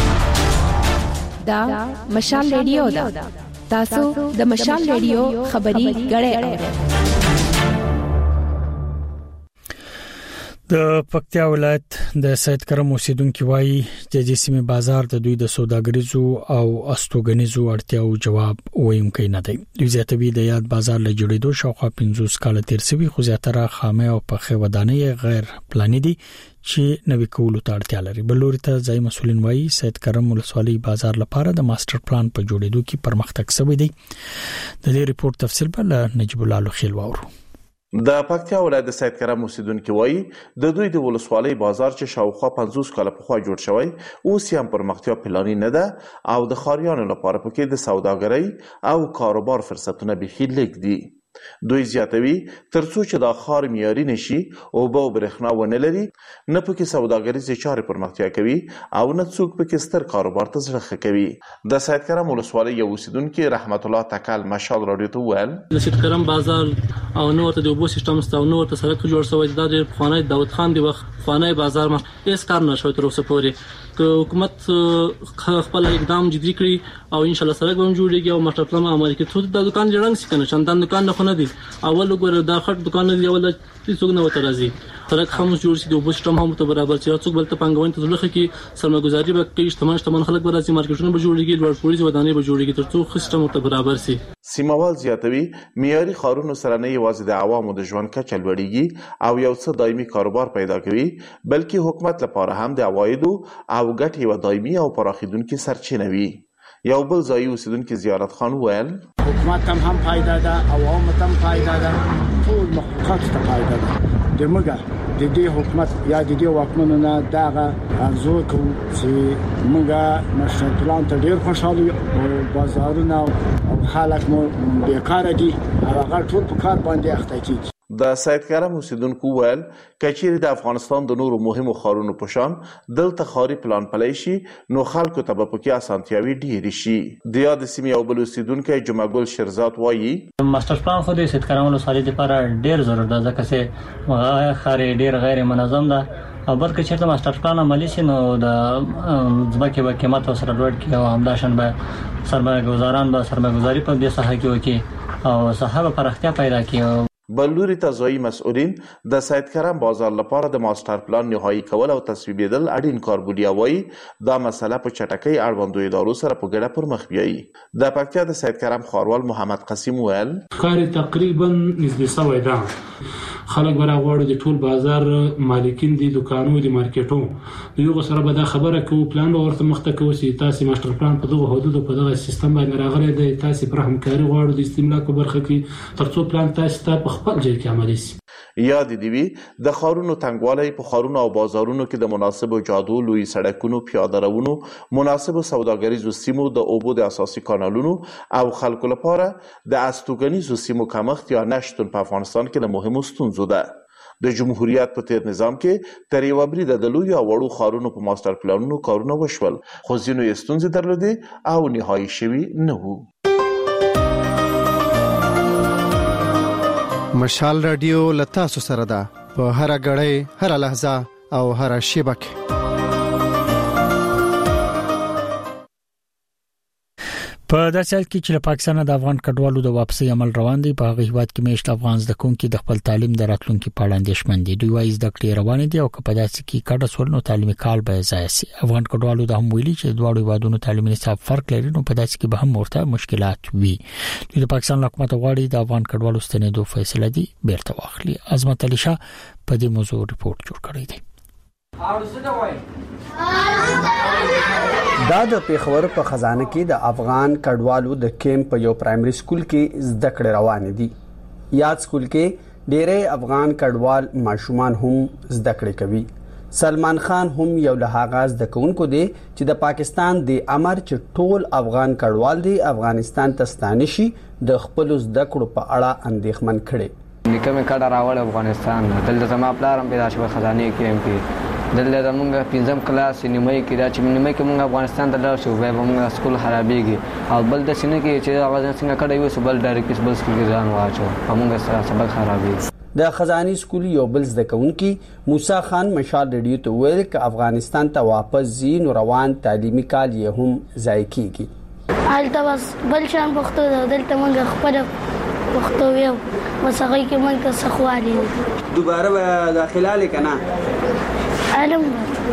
دا مشال ریډیو ده. تاسو د مشال ریډیو خبري غړې اورئ. د پکتیا ولایت د سید کرم اوسیدونکو وایي چې د سیمې بازار د دوی د سوداګریزو او استوګنیزو اړتیاو جواب ویونکی نه دی. دوی زیاتوي د یاد بازار له جوړېدو شاوخوا 50 کال تیر شوی، خو زیاتره خامه او پخې ودانۍ غیر پلاني دي چې نوې کولو ته اړتیا لري. بلوري ته ځای مسولین وایي سید کرم ولسوالۍ بازار لپاره د ماستر پلان په جوړېدو کې پرمختګ شوی دی. د دې ریپورت تفصیل به نجیب الله لوخیل واورو. د پکتیا ولایت د سید کرم اوسیدونکو وایي د دوی د ولسوالۍ بازار چې شاوخوا 50 کال پخوا جوړ شوی اوس هم پرمختیا پلاني نه ده او د خاریانو لپاره پکې د سوداګرۍ او کاروبار فرصتونه بهي لږ دي. دوی زیاتوي ترڅو چې دا خار معیاري نشي او به برېښنا ونه لري، نه پکې سوداګریزې چارې پرمختیا کوي او نه څوک پکې ستر کاروبار ته زړه ښه کوي. د سید کرم ولسوالۍ یو اوسیدونکي رحمت الله تکل مشال راډیو ته وویل د سید کرم بازار او نو ورته د اوبو سیستم ستو نو ورته سړک جوړ شوی د خوانای داوود خان دی وخت خوانای بازار ما هیڅ کار نه شوی تر اوسه پورې. حکومت خپل اقدام جدي کړی او ان شاء الله سره کوم جوړیږي او ماستر پلان عملي کړي. ټول د دکان جوړنګ سکنه چندان دکان نه خونه دي اول وګوره دا خټ دکان دی اول څوک نه وته راځي سره کوم جوړ شي د اوبو سیستم هم ته برابر چې څوک بل ته پنګوین ته ځلخه کې سرمایه‌ګذاري به کوي، شتمن خلک به راځي، مارکیټونه به جوړیږي، لوړ پولیس ودانۍ به جوړیږي ترڅو سیستم ته برابر شي. سیموال زیاتوي معیاري خارونو سره نه یوازې د عوامو د ژوند کچه لوړیږي او یو څه دایمي کاروبار پیدا کوي، بلکې حکومت لپاره هم د عوایدو او ګټې و دایمي او پراخیدونکو سرچینه وي. یو بل ځای اوسیدونکو زیارت خان ویل حکومت هم فائدہ ده، عوام هم فائدہ ده، ټول مخلوقات ته فائدہ ده. دمګه د دې حکومت یا د دې واکمنو نه دغه ارزو کوم چې موږ مشر پلان ته ډیر خوشاله یو، بازارونه او خلک مو بیکاره دي، هغه ټول په کار باندې اخته کیږي. د سید کرم اوسیدونکو ویل کچېرې د افغانستان د نورو مهمو ښارونو په شان دلته ښاري پلان پلی شي نو خلکو ته به پکې اسانتیاوي ډېرې شي. د یاد سیمې یو بل اوسیدونکی جمعه ګل شیرزاد وایي ماستر پلان خو د سید کرم ولسوالۍ لپاره ډېر ضروري ده، ځکه چې ښار ډېر غیر منظم ده او بلکې چېرته ماستر پلان عملي شي نو د ځمکې به قیمت ورسره لوړ کړي او همداشان به سرمایه‌ګزاران به سرمایه‌ګزاري په دې ساحه کې وکړي او ساحه به پراختیا پیدا کړي. بلوري ته ځایي مسؤلین د سید کرم بازار لپاره د ماستر پلان نهایی کول او تصویبېدل اړین کار بولي او وایي دا مسله په چټکۍ اړوندو ادارو سره په ګډه پر مخ بیایي. د پکتیا د سید کرم ښاروال محمد قاسم ویل کار تقریبا نږدې سوی ده، خلک به راغواړي د ټول بازار مالکین دي، دکانو دي، مارکیټو د یو سره به دا خبره کوو، پلان به ورته مخته کوو چې تاسو ماستر پلان په دغه حدودو په دغه سیستم باندې راغلی دی، تاسو پر همکاري غواړو د استملاک په برخه کې ترڅو پلان تاسو ته په خپل ځای کې عملي شي. یاد دی وی د ښارونو تنګوالی په ښارونو او بازارونو کې د مناسبو جادو، لوی سړکونو، پیاده روونو، مناسبو سوداګریزو سیمو، د اوبو د اساسي کانالونو او خلکو لپاره د استوګنیزو سیمو کمښت یا نشتون په افغانستان کې د مهمو ستونزو ده. د جمهوریت په تیر نظام کې تر یوه بریده د لویو او وړو ښارونو په ماستر پلانونو کارونه وشول، خو ځینو یې ستونزې درلودې او نهایي شوي نه وو. مشال رادیو لتاسو سره ده په هر غړې، هر لحظه او هر شیبه کې. په داسې حال کې چې له پاکستان د افغان کډوالو د واپسي عمل روان دی، په هغه هیواد کې مېشت افغان زدهکونکي د خپل تعلیم د راتلونکي په اړه اندېښمن دي. دوی وايي زده کړې روانې دي او که په داسې کې کډه سول نو تعلیمي کال به ضایع شي. افغان کډوالو د هم ویلي چې دواړو هیوادونو تعلیمي نصاب فرق لري، نو په داسې کې به هم ورته مشکلات وي. د پاکستان حکومت غواړي د افغان کډوالو ستنېدو فیصله دي بیرته واخلي. عظمت علي شاه په دې موضوع ریپورت جوړ کړی دی. دا د پیښور په خزانه کې د افغان کډوالو د کیمپ یو پرایمري سکول کې زده کړې روانې دي. یاد سکول کې ډېری افغان کډوال ماشومان هم زده کړې کوي. سلمان خان هم یو له هغه زده کوونکو دی چې د پاکستان د امر چې ټول افغان کډوال دی افغانستان ته ستانه شي د خپل زده کړو په اړه اندېښمن کړي. نیکه مې کډه راوړ افغانستان دلته زما پلارم پیدا شو خزانه کې دلته زمونږ پنځم کلاس نیمه کې دا چې نیمه کې مونږ افغانستان ته لاړ شو به مونږ سکول خرابېږي او بل د سینې کې چې هغه څنګه کډه یو سبل ډایرکټ بل کې ځان واچو مونږ سره سبق خرابېږي. د خزاني سکول یو بل زده کوونکی موسی خان مشال ریډیو ته ویل چې افغانستان ته واپس ځي نو روان تعلیمي کال یې هم ضایع کیږي. هلته بس بل شان پښتو دلته مونږ خپل پښتو یو بس هغه کې مونږ ته سخوالي دوباره داخله لیکنه علم.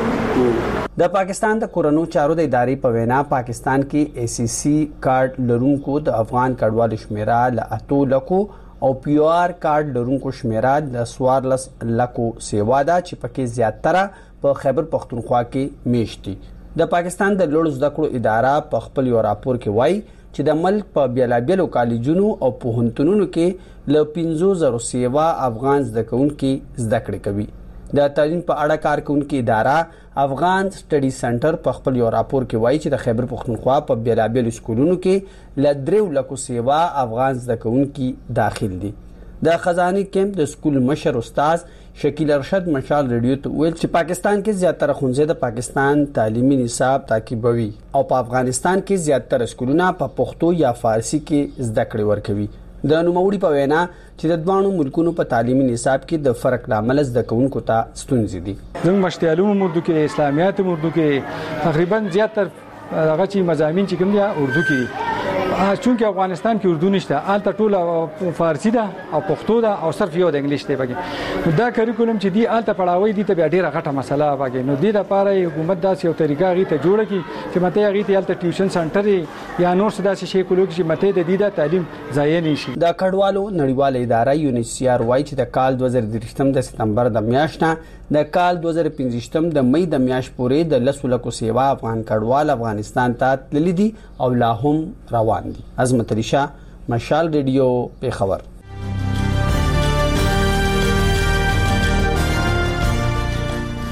د پاکستان د کورونو چارو د ادارې په وینا پاکستان کې ای سی سی کارت لرونکو د افغان کډوالو شمیره ل 8 لکو او پی آر کارت لرونکو شمیره د 14 لکو سیوا ده چې پکې زیاتره په خیبر پختونخوا کې میشتي. د پاکستان د لوړ زده کړو اداره په خپل یو راپور کې وایي چې د ملک په بیلابیلو کالجونو او پوهنتونونو کې ل 15000 سیوا افغان زده کوونکي زده کړې کوي. د تعلیم په اړه کارکونکو اداره افغان سټډي سنټر په خپل یو راپور کې وایي چې د خیبر پختونخوا په بیلابیلو سکولونو کې ل 3 لکو سیوا افغان زده کوونکي داخل دي. د خزاني کیمپ د سکول مشر استاد شکیل ارشد مشال ریډیو ته ویل چې پاکستان کې زیاتره ښوونځي د پاکستان تعلیمي نصاب تعقیبوي او په افغانستان کې زیاتره سکولونه په پښتو یا فارسی کې زده کړې ورکوي. د نوموړي په وینا چې د دوانو ملکونو په تعلیمي نصاب کې د فرق لامل زده کوونکو ته ستونزې دي. زموږ مشتي علوم اردو کې، اسلامیات اردو کې، تقریبا زیاتره هغه چې مضامین چې کوم دي اردو کې. چونکه افغانستان کې اردو نشته، الته ټول فارسی ده او پښتو ده او صرف یو د انګلیش دی بګي. دا کریکولم چې دی الته پڑھاوي دي ته ډیره غټه مسله بګي. نو دې لپاره حکومت داسې یو طریقه غي ته جوړه کی چې مته غي ته الته ټیوشن سنټر یا نور څه داسې شي کولو چې مته د دې د تعلیم ضایع نشي. د کډوالو نړیواله اداره یونیسیار وایي چې د کال 2023 د سپتمبر د میاشتې د کال 2025 د مئی د میاشت پورې د 10 لکو سیوا افغان کډوال افغانستان ته تللي دي او لا هم روان دي. عظمت علي شاه مشال ریډیو پیښور.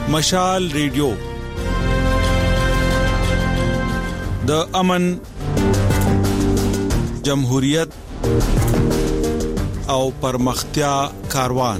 مشال ریډیو د امن، جمهوریت او پرمختیا کاروان.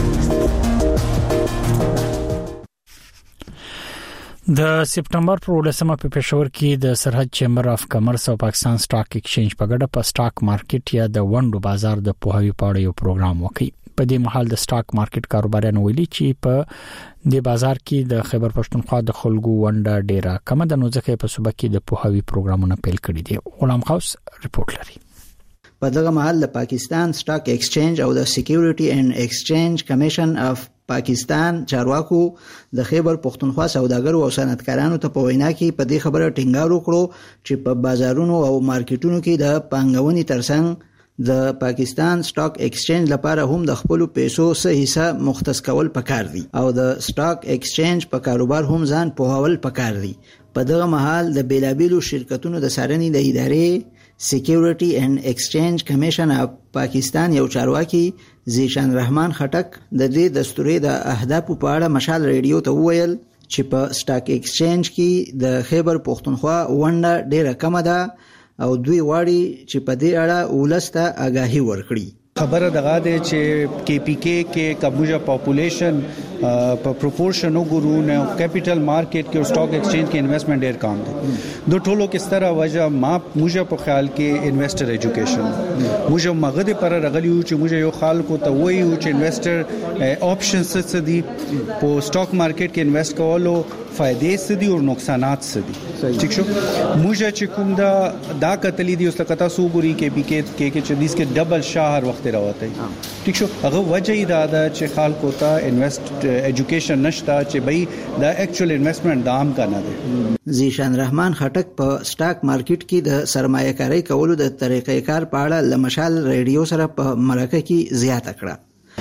د سپټمبر پر 18 په پېښور کې د سرحد چیمبر اف کامرس او پاکستان سټاک ایکسچینج په ګډه په سټاک مارکیټ یا د وندو بازار د پوهاوی پاړې یو پروګرام وکړي. په دې مهال د سټاک مارکیټ کاروباريان ویلي چې په دې بازار کې د خیبر پښتونخوا د خلکو ونده ډیره کم ده، نو ځکه په صوبه کې د پوهاوی پروګرامونه پیل کړي دي. غلام غوث رپورت لري. په دغه مهال د پاکستان سټاک ایکسچینج او د سکیورټي اینڈ ایکسچینج کمیشن اف پاکستان چارواکو د خیبر پښتونخوا سوداګرو او صنعتکارانو ته په وینا کې په دې خبره ټینګار وکړو چې په بازارونو او مارکیټونو کې د پانګونې ترڅنګ د پاکستان سټاک ایکسچینج لپاره هم د خپل پیسو څخه حصہ مختص کول پکار دي او د سټاک ایکسچینج په کاروبار هم ځان پوهول پکار دي. په دغه مهال د بیلابیلو شرکتونو د څارنې د ادارې سکیورټي اینڈ ایکسچینج کمیشن اف پاکستان یو چارواکي زیشان رحمان خټک د دې دستوري د اهدافو په اړه مشال ریډیو ته وویل چې په سټاک ایکسچینج کې د خیبر پښتونخوا ونده ډیره کم ده او دوی واړي چې په دې اړه ولسته آگاهي ورکړي. خبره دغه ده چې کې پی کې کموجه پاپولیشن په پروپورشن وګورو نه کیپټل مارکیټ کې او سټاک ایکسچینج کې انویسټمنټ ډیر کم دی. دو ټولو کې ستره وجه ما موجه په خیال کې انویسټر ایجوکیشن موجه مغه پر رغلی او چې موجه یو خال کو ته وایي او چې انویسټر آپشنز څه دي په سټاک مارکیټ کې انویسټ کولو فائدې څه دي او نقصانات څه دي. ٹھیک شو موجه چې کوم دا کتلې دي اوس لکه تاسو ګوري کې پی کې چې دیس کې ډبل شهر وخت راوته. ٹھیک شو هغه وجه دا ده چې خلکو ته انویسټ ایجوکیشن نشته چې بھئی دا ایکچوال انویسټمنٹ دام کا نه دی. زیشان رحمان خټک په سټاک مارکیټ کې د سرمایه کاری کولو د طریقې کار په اړه لمشال ریډیو سره په مرکه کې زیاته کړه.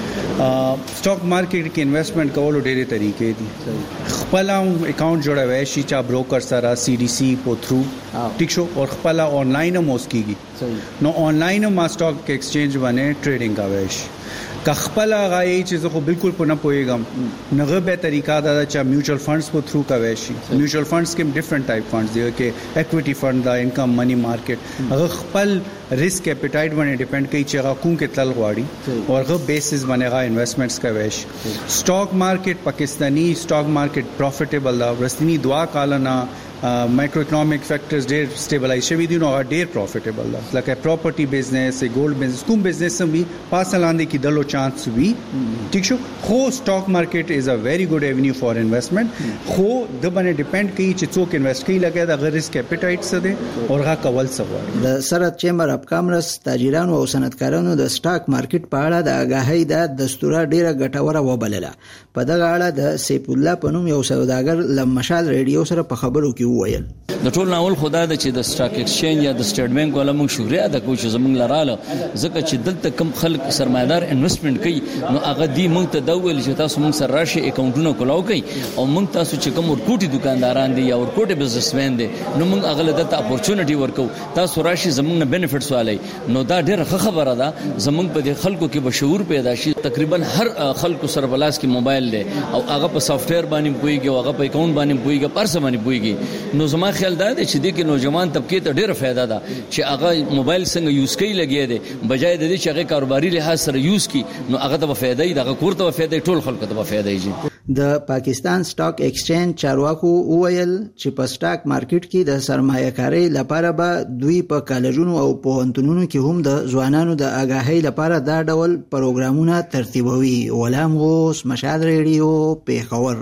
سټاک مارکیټ کې انویسټمنٹ کولو ډېرې طریقې دي. خپل اکاؤنٹ جوړوي شي چا بروکر سره سی ډي سی په تھرو ټیک شو او خپل آنلاین موس کیږي نو آنلاین ما سټاک ایکسچینج باندې ټریډینګ کوي شي که خپل غایي چې زه خو بالکل په نه پويګم نغه به طریقہ دا چې میوچل فندز په تھرو کوي شي. میوچل فندز کې ډیفرنٹ ټایپ فندز دي کې اکوئټي فند دا انکم منی مارکیټ هغه خپل ریسک اپیټایټ باندې ډیپند کوي چې هغه کوم کې تل غواړي او هغه بیسس باندې هغه انویسټمنټس کوي شي. سټاک مارکیټ پاکستانی سټاک مارکیټ پروفیټیبل دا ورستنی دوا کالنا مایکرو اکونومیک فیکٹرز ډیر سټیبلایز شوي دي نو ډیر پروفیټیبل ده لکه پراپرټي بزنس ګولډ بزنس کوم بزنس هم وي پاسلاندې کې دلو چانس وي. ٹھیک شو خو سټاک مارکیټ از ا ویری ګډ ایونیو فار انویسټمنٹ خو د باندې ډیپند کوي چې څوک انویسټ کوي لګي د ریسک اپیټایټ څه دي او هغه کول څه وایي. د سرحد چیمبر اف کامرس تاجرانو او صنعتکارانو د سټاک مارکیټ په اړه د آگاهۍ د دستوره ډیره ګټوره وبلله. په دغه اړه د سیف الله پنوم یو سوداګر لمشال ریډیو سره په خبرو کې وویل د ټول ناول خدای د چې د سټاک ایکسچینج یا د سټیټ بانک ولا موږ شکریا ادا کوو چې زموږ لراله ځکه چې دلته کم خلک سرمایدار انویسټمنټ کوي نو هغه دی موږ ته دا ویل چې تاسو موږ سره راشي اکاونټونه کولاو کوي او موږ تاسو چې کوم ورکوټي دکانداران دي یا ورکوټي بزنسمن دي نو موږ هغه له دته اپورچونټي ورکو تاسو راشي زموږ نه بینیفټس والي نو دا ډیره خبره ده. زموږ په دې خلکو کې به شعور پیدا شي. تقریبا هر خلکو سره بلاس کې موبایل دی او هغه په سافټ ویر باندې پويږي او هغه په اکاونټ باندې پويږي پر څه باندې پويږي. نو زما خیال دا دی چې د کې نوجوان طبقه ته ډیره فائدہ ده چې هغه موبایل څنګه یوز کوي لګي دی بجای د دې چې هغه کاروباري لحاظ سره یوز کی نو هغه ته فائدہ ای دغه کور ته فائدہ ټول خلکو ته فائدہ ای. د پاکستان سټاک ایکسچینج چارواکو وویل چې په سټاک مارکیټ کې د سرمایه کاری لپاره به دوی په کالجونو او پوهنتونونو کې هم د ځوانانو د آگاهۍ لپاره دا ډول پروګرامونه ترتیبوي. غلام غوث مشال ریډیو پیښور.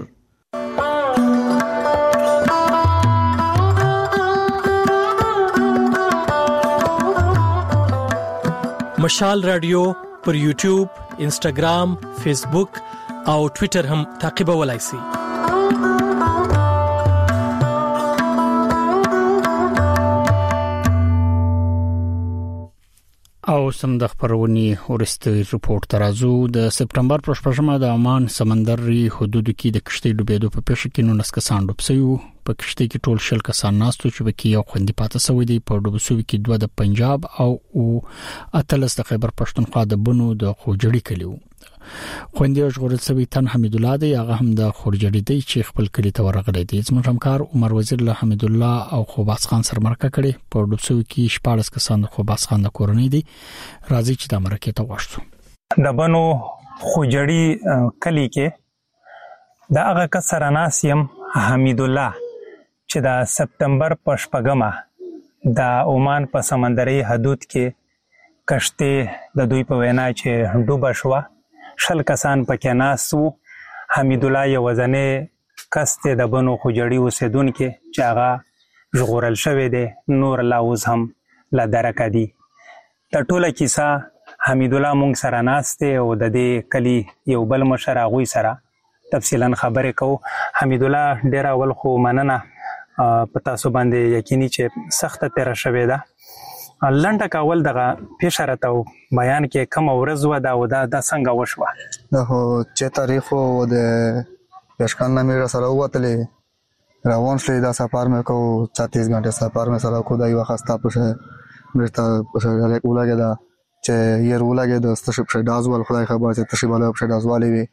مشال رادیو پر یوټیوب، انسټاګرام، فیسبوک او ټوئیټر هم تعقیبولای شئ. او سم د خبرونی ورسته رپورت ترازو د سپټمبر پر 8 د عمان سمندري حدود کې د کشتۍ ډوبېدو په پیښه کې 19 کسان ډوب شوي په کشته کې ټول شل کسان ناستو چې بکی یو خوندې پاتې سوی دی په ډوبسوي کې دوه د پنجاب او اتلس د خیبر پښتونخوا د بنو د خوجړی کلیو خوندې ژغورل شوی تن حمید الله دی هغه هم د خورجړی دی چې خپل کلی ته ورغلی دی زموږ همکار عمر وزیر له حمید الله او خوباس خان سره مرکه کړي په ډوبسوي کې 14 کسان د خوباس خان د کورنۍ دی راځي چې د مرکه ته واشتو د بنو خوجړی کلی کې د هغه کسر ناسیم حمید الله چې د سپتمبر په شپږمه د عمان په سمندري حدود کې کشته د دوی په وینا چې ډوبه شو شل کسان پکې ناسو حمید الله یو ځنې کسته د بنو خوجړی اوسیدونکو چې هغه ژغورل شوی دی نور لا اوس هم لا درک دي د ټوله کیسه حمید الله مونږ سره ناسته او د دې کلی یو بل مشر غوي سره تفصیلا خبرې کو حمید الله ډیر اول خو مننه پتا سو باندې یقیني چې سخت تیر شوی ده لنډه کول دغه پیشرته بیان کې کوم ورځ و دا د څنګه وشوه د هو چې تاریخ و د پېشکان نامې سره وته روان شلې دا سفر مې کو 36 غنټه سفر مې سره کو دا یو خسته پښه مرته پښه له کولاګه دا چې ير ولاګه د ستشپ شه دازوال خدای خبر چې تشي بالا پښه دازوالي وي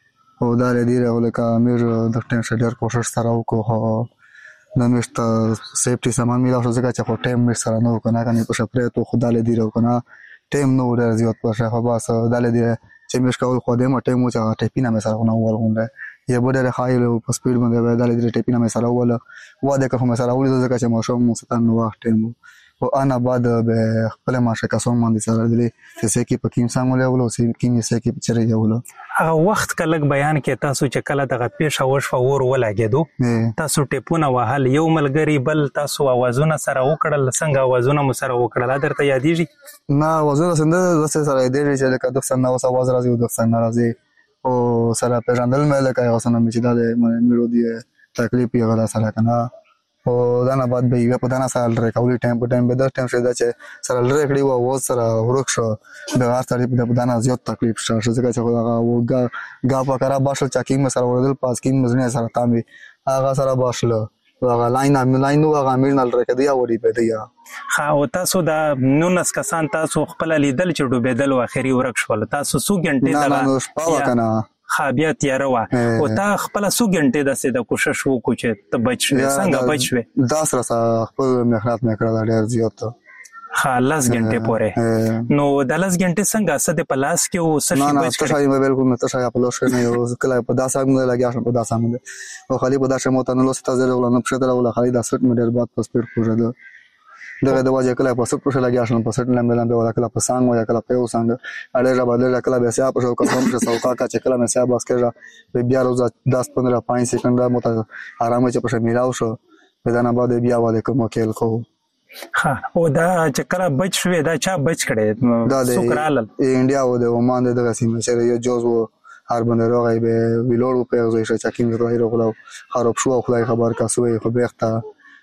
او دا لري ولکه امیر د ټیم ډېر کوشش سره وکړو نو مشته سیفټي سامان میلا شو ځکه چې خو ټیم مې سره نو کنه کنه په شپره ته خدای دې راو کنه ټیم نو ډېر زیات په شخه باس دالې دې چې مش کول خو دې ما ټیم او چې ټیپینه مې سره نو ورغونډه یې بډره خایل په سپیډ باندې دالې دې ټیپینه مې سره وله واده کوم سره ولې ځکه چې ما شو مو ستان نو وخت ټیم او انا بعد به خپل ماشه کسون باندې سره دې چې کې پکیم سامولې ولو چې کې سې کې چره یولو هغه وخت کله بیان کې تاسو چې کله دغه پیښه وشو ور ولاګېدو تاسو ټیپونه وهل یو ملګری بل تاسو आवाजونه سره وکړل څنګه आवाजونه مو سره وکړل درته یادېږي نه आवाजونه څنګه سره یادېږي چې لکه د څنګه اوس आवाज راځي د څنګه راځي او سره پیژندل مې لکه اوس نه مې چې دا مې دی تکلیف یې غلا سره کنه او دا نه بعد به یو په دانا سال ریکاولي ټایم په ټایم به د ټایم شې دا چې سره لری کړی و سره ورک شو د هر طرف په دانا زیات تکلیف شو ځکه چې هغه و غا په کرا باشل چاکینګ مسره وردل پاسکینګ مزنه سره تامي هغه سره باشل هغه لاین هغه امینل رکدي او دی په دی خا او تاسو دا 19 کسان تاسو خپل لیدل چې ډوبېدل او اخري ورک شول تاسو سو غنټه دا نه شپه کنه خابیا تیار و او تا خپل سو غنټه د سې د کوشش وکړو چې ته بچ څنګه بچوي دا سره خپل مهارت مې کړل ډېر زیات خلاص غنټه پوره نو د لاس غنټه څنګه ست په لاس کې او سشي بچ کړی نه بالکل نه تاسو په لوش نه یو کله په داسه موږ لګیا په داسه موږ او خالي په داسه مو ته نو لوس تاسو ولنه په شته ولا خالي د 60 میټر بعد په سپیډ پوره دغه د واجه کله په سټ په لګیا شنو په سټ لمبه ولا کله په سانګ ولا کله په یو سانګ اړه را بدل کله به سیا په شو کوم څه سوکا کا چې کله مې سیا باس کړه به بیا روز 10-15 5 سکند مو ته آرام چې په میلاو شو په دانه باندې بیا واده کوم کېل خو ها او دا چې کله بچ شوې دا چا بچ کړي دا سوکرال انډیا او د عمان دغه سیمه چې یو جوز وو هر باندې راغی به ویلوړو په ځای چې چاکینګ راځي راغلو خراب شو خدای خبر کا سوې خو بهته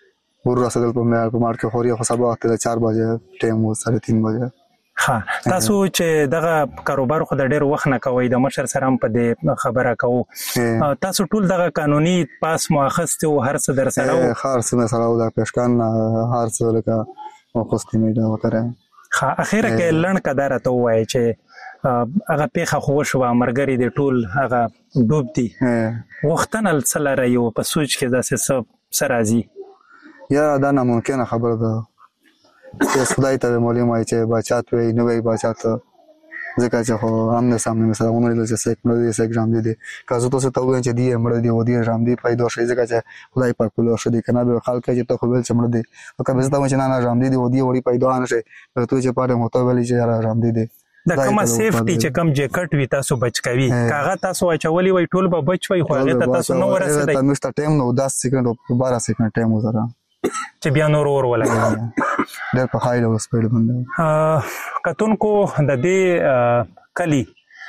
ور رسول په مار کې خوري خو سبا وخت 4 بجې ټیم و 3:30 بجې ها تاسو چې دغه کاروبار خو د ډېر وخت نه کوي د مشر سره هم په دې خبره کوو تاسو ټول دغه قانوني پاس مؤخذ او هر څه در سره هر څه سره د پېشکان هر څه لکه مؤخذ می دا وکړه ها اخیره کې لړن قدر ته وایي چې هغه پیخه خو شو مرګري د ټول هغه ډوب دي وختنل سره یو په سوچ کې داسې سره راځي یا دا ناممکنه خبره ده چې خدای ته معلومه وي چې بچات وي نو وي بچات ځکه چې خو هم نه سامنے مثلا ونه لږه سیک مړ دي سیک جام دي کازو ته ته وایي چې دی مړ دي و دي جام دي پیدا شي ځکه چې خدای په کولو شو دي کنه به خلک چې ته خو ول چې مړ دي او کله زه ته چې نه جام دي و دي وړي پیدا نه شي ته چې پاره مو ته ویل چې جام دي د کومه سیفټي چې کم جیکټ وی تاسو بچ کوي کاغه تاسو اچولي وي ټول به بچ وي خو هغه تاسو نو ورسېدای تاسو ته ټیم نو 10 سکند او 12 سکند ټیم وزره چې بیا نور ولګي د په هاي له سپیډ باندې کتونکو د دې کلی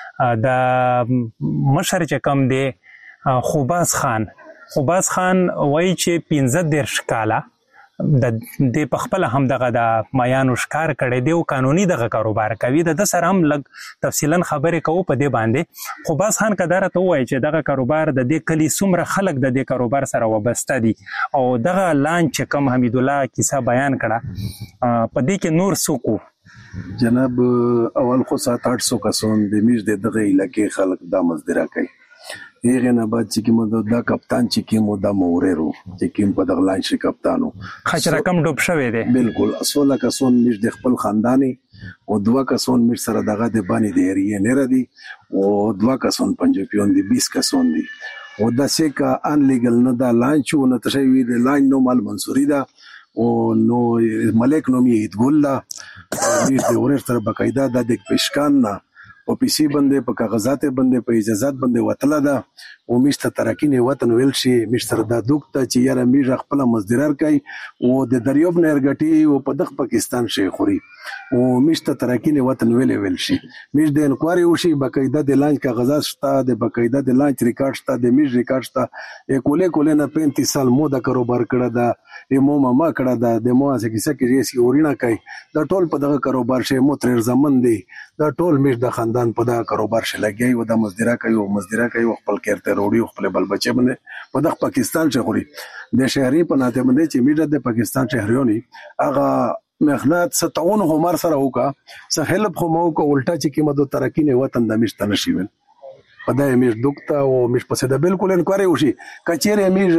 د مشر چې کم دی خوباس خان وایي چې 15 کاله د پخپل هم دغه د مایانو ښکار کړي دی او قانوني دغه کاروبار کوي. د سره هم لږ تفصیلا خبرې کوو په دې باندې. خو باز خان کدار ته وایي چې دغه کاروبار د دې کلی څومره خلک د دې کاروبار سره وابسته دي او دغه لانچ کم حمید الله کیسه بیان کړه په دې کې نور څوک جناب اول خو 700 کسان د میش د دغه علاقې خلک د مزدرا کوي. هغه نه بعد چې کوم د کپتان چې کوم د موررو چې کوم په دغه لانچ کپتانو خچ رقم ډوب شوی دی. بالکل 16 کسان میش د خپل خاندانی او 2 کسان میش سره دغه د باندې دی اریه نه ردی او 2 کسان پنځپیون دي 20 کسان دي او د سکه ان لیګل نه دا لانچ او نه تشوی د لانچ نو مال منصوری دا او نو ملک نوم یې ګل میش د ورر سره بقاعده د پېشکان نه او پیسي باندې په کاغذات باندې په اجازهات باندې وتله ده او میشته ترکین وطن ویل شي میشتر د دوکته چې یاره میژ خپل مزدرار کوي او د دریوب نرګټي او په دغه پاکستان شي خوري او میشته ترکین وطن ویل شي میش د انکواري وشي بقاعده د لانچ کاغذات شته د بقاعده د لانچ ریکارډ شته د میژ ریکارډ شته کوله نه 35 سال مو د کاروبار کړه ده مو ما کړه ده د مو اسه کیسه کې ریسي اورینا کوي د ټول په دغه کاروبار شي مو تر زمن دی د ټول میش د خاندان په دغه کاروبار شي لګي او د مزدرا کوي خپل کېرته وروړي خپل بل بچي باندې په دغه پاکستان شخوري د شهري په ناته باندې چې میډه د پاکستان شهريونی هغه مخنات ستعون همار سره وکا سهل په مو کو الټا چې کیمه دو ترکینه وطن د مشت نشي ول په دای میش دوکتا او میش په سده بالکل انکواري وشي کچېره میش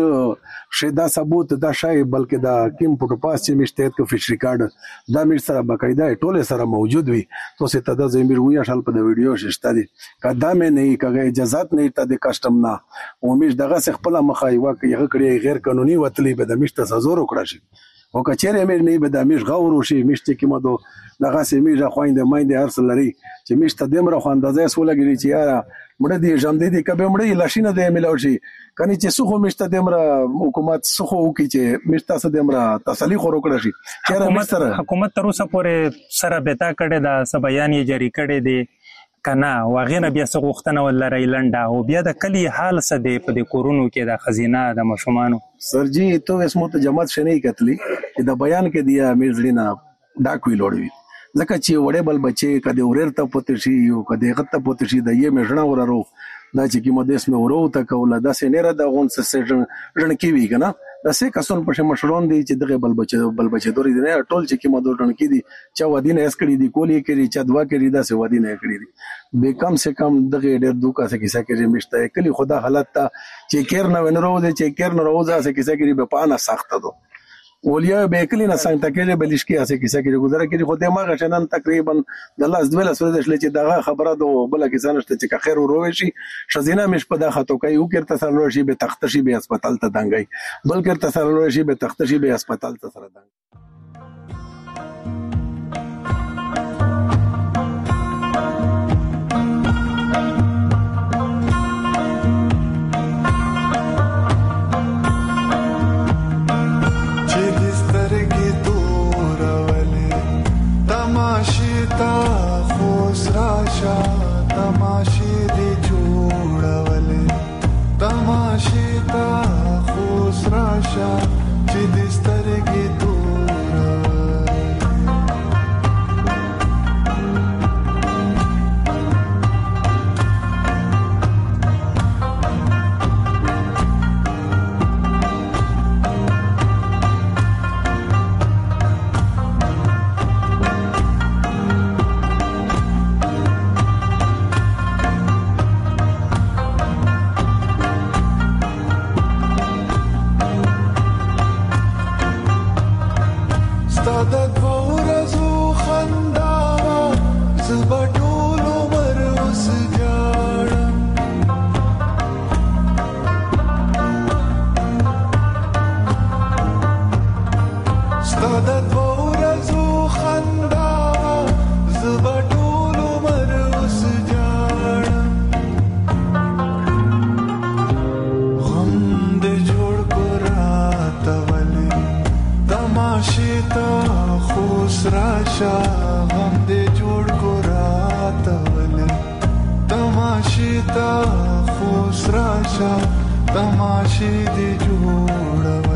شدا ثبوت دا شای بلکې دا کیم پټو پاس چې میش ته کو فش ریکارډ دا میش سره باقاعده ټوله سره موجود وي تو سه ته د زمیر ویا شال په ویډیو شته دي کدا مې نه کغه اجازهات نه ته د کسٹم نه او میش دغه خپل مخای واکه یغه کړی غیر قانوني وتلی به د میش ته سزا وکړي شي او کچېره میش نه به د میش غور وشي میش چې کیمه دو دغه سه میش خوينده ماینده ارسل لري چې میش ته دمر خو اندازې سولګری چې یاره مړه دي ژوند دي کبه مړه لاشینه دی ملوشي کني چې سخو مشته دمر حکومت سخو وکي چې مشته سره دمر تسلی خور وکړي شي چې حکومت تر اوسه پورې سره بتا کړي دا سبيان یې جاری کړي دي کنا واغینه بیا سغوختنه ولري لنډه او بیا د کلی حال څه دی په د کورونو کې د خزینه د مشمانو سرجی تو اسمو ته جماعت شنه کتلی چې د بیان کې دی میرزلینا ډاک وی لوړوي ځکه چې وړې بل بچي کده ورر ته پوت شي یو کده غته پوت شي د یې مژنه وررو دا چې کی مدیس مې ورو ته کوله دا سینره د غون سسجن جن کی وی کنه دا سه کسون په مشرون دي چې دغه بل بچي دوري نه ټول چې کی مدو جن کی دي چا ودینه اس کړي دي کولی کړي چا دوا کړي دا سه ودینه کړي دي به کم سے کم دغه ډېر دوکا سه کیسه کې مشته کلی خدا حالت ته چې کیر نه ونرو دي چې کیر نه روزه سه کیسه کې به پانه سخت دو ولیا به کلی نه څنګه تکلیف بلشکی اسه کیسه کې گزاره کې خو د ما غشنن تقریبا د لاس دوله سره د شلې چې دغه خبره دو بل کې ځنشته چې خیر وروي شي شزینه مش په دغه خطو کوي او کې تسلل شي به تخت شي به هسپتال ته دنګي بلکې تسلل شي به تخت شي به هسپتال ته سره دنګي تماشې دې جوړ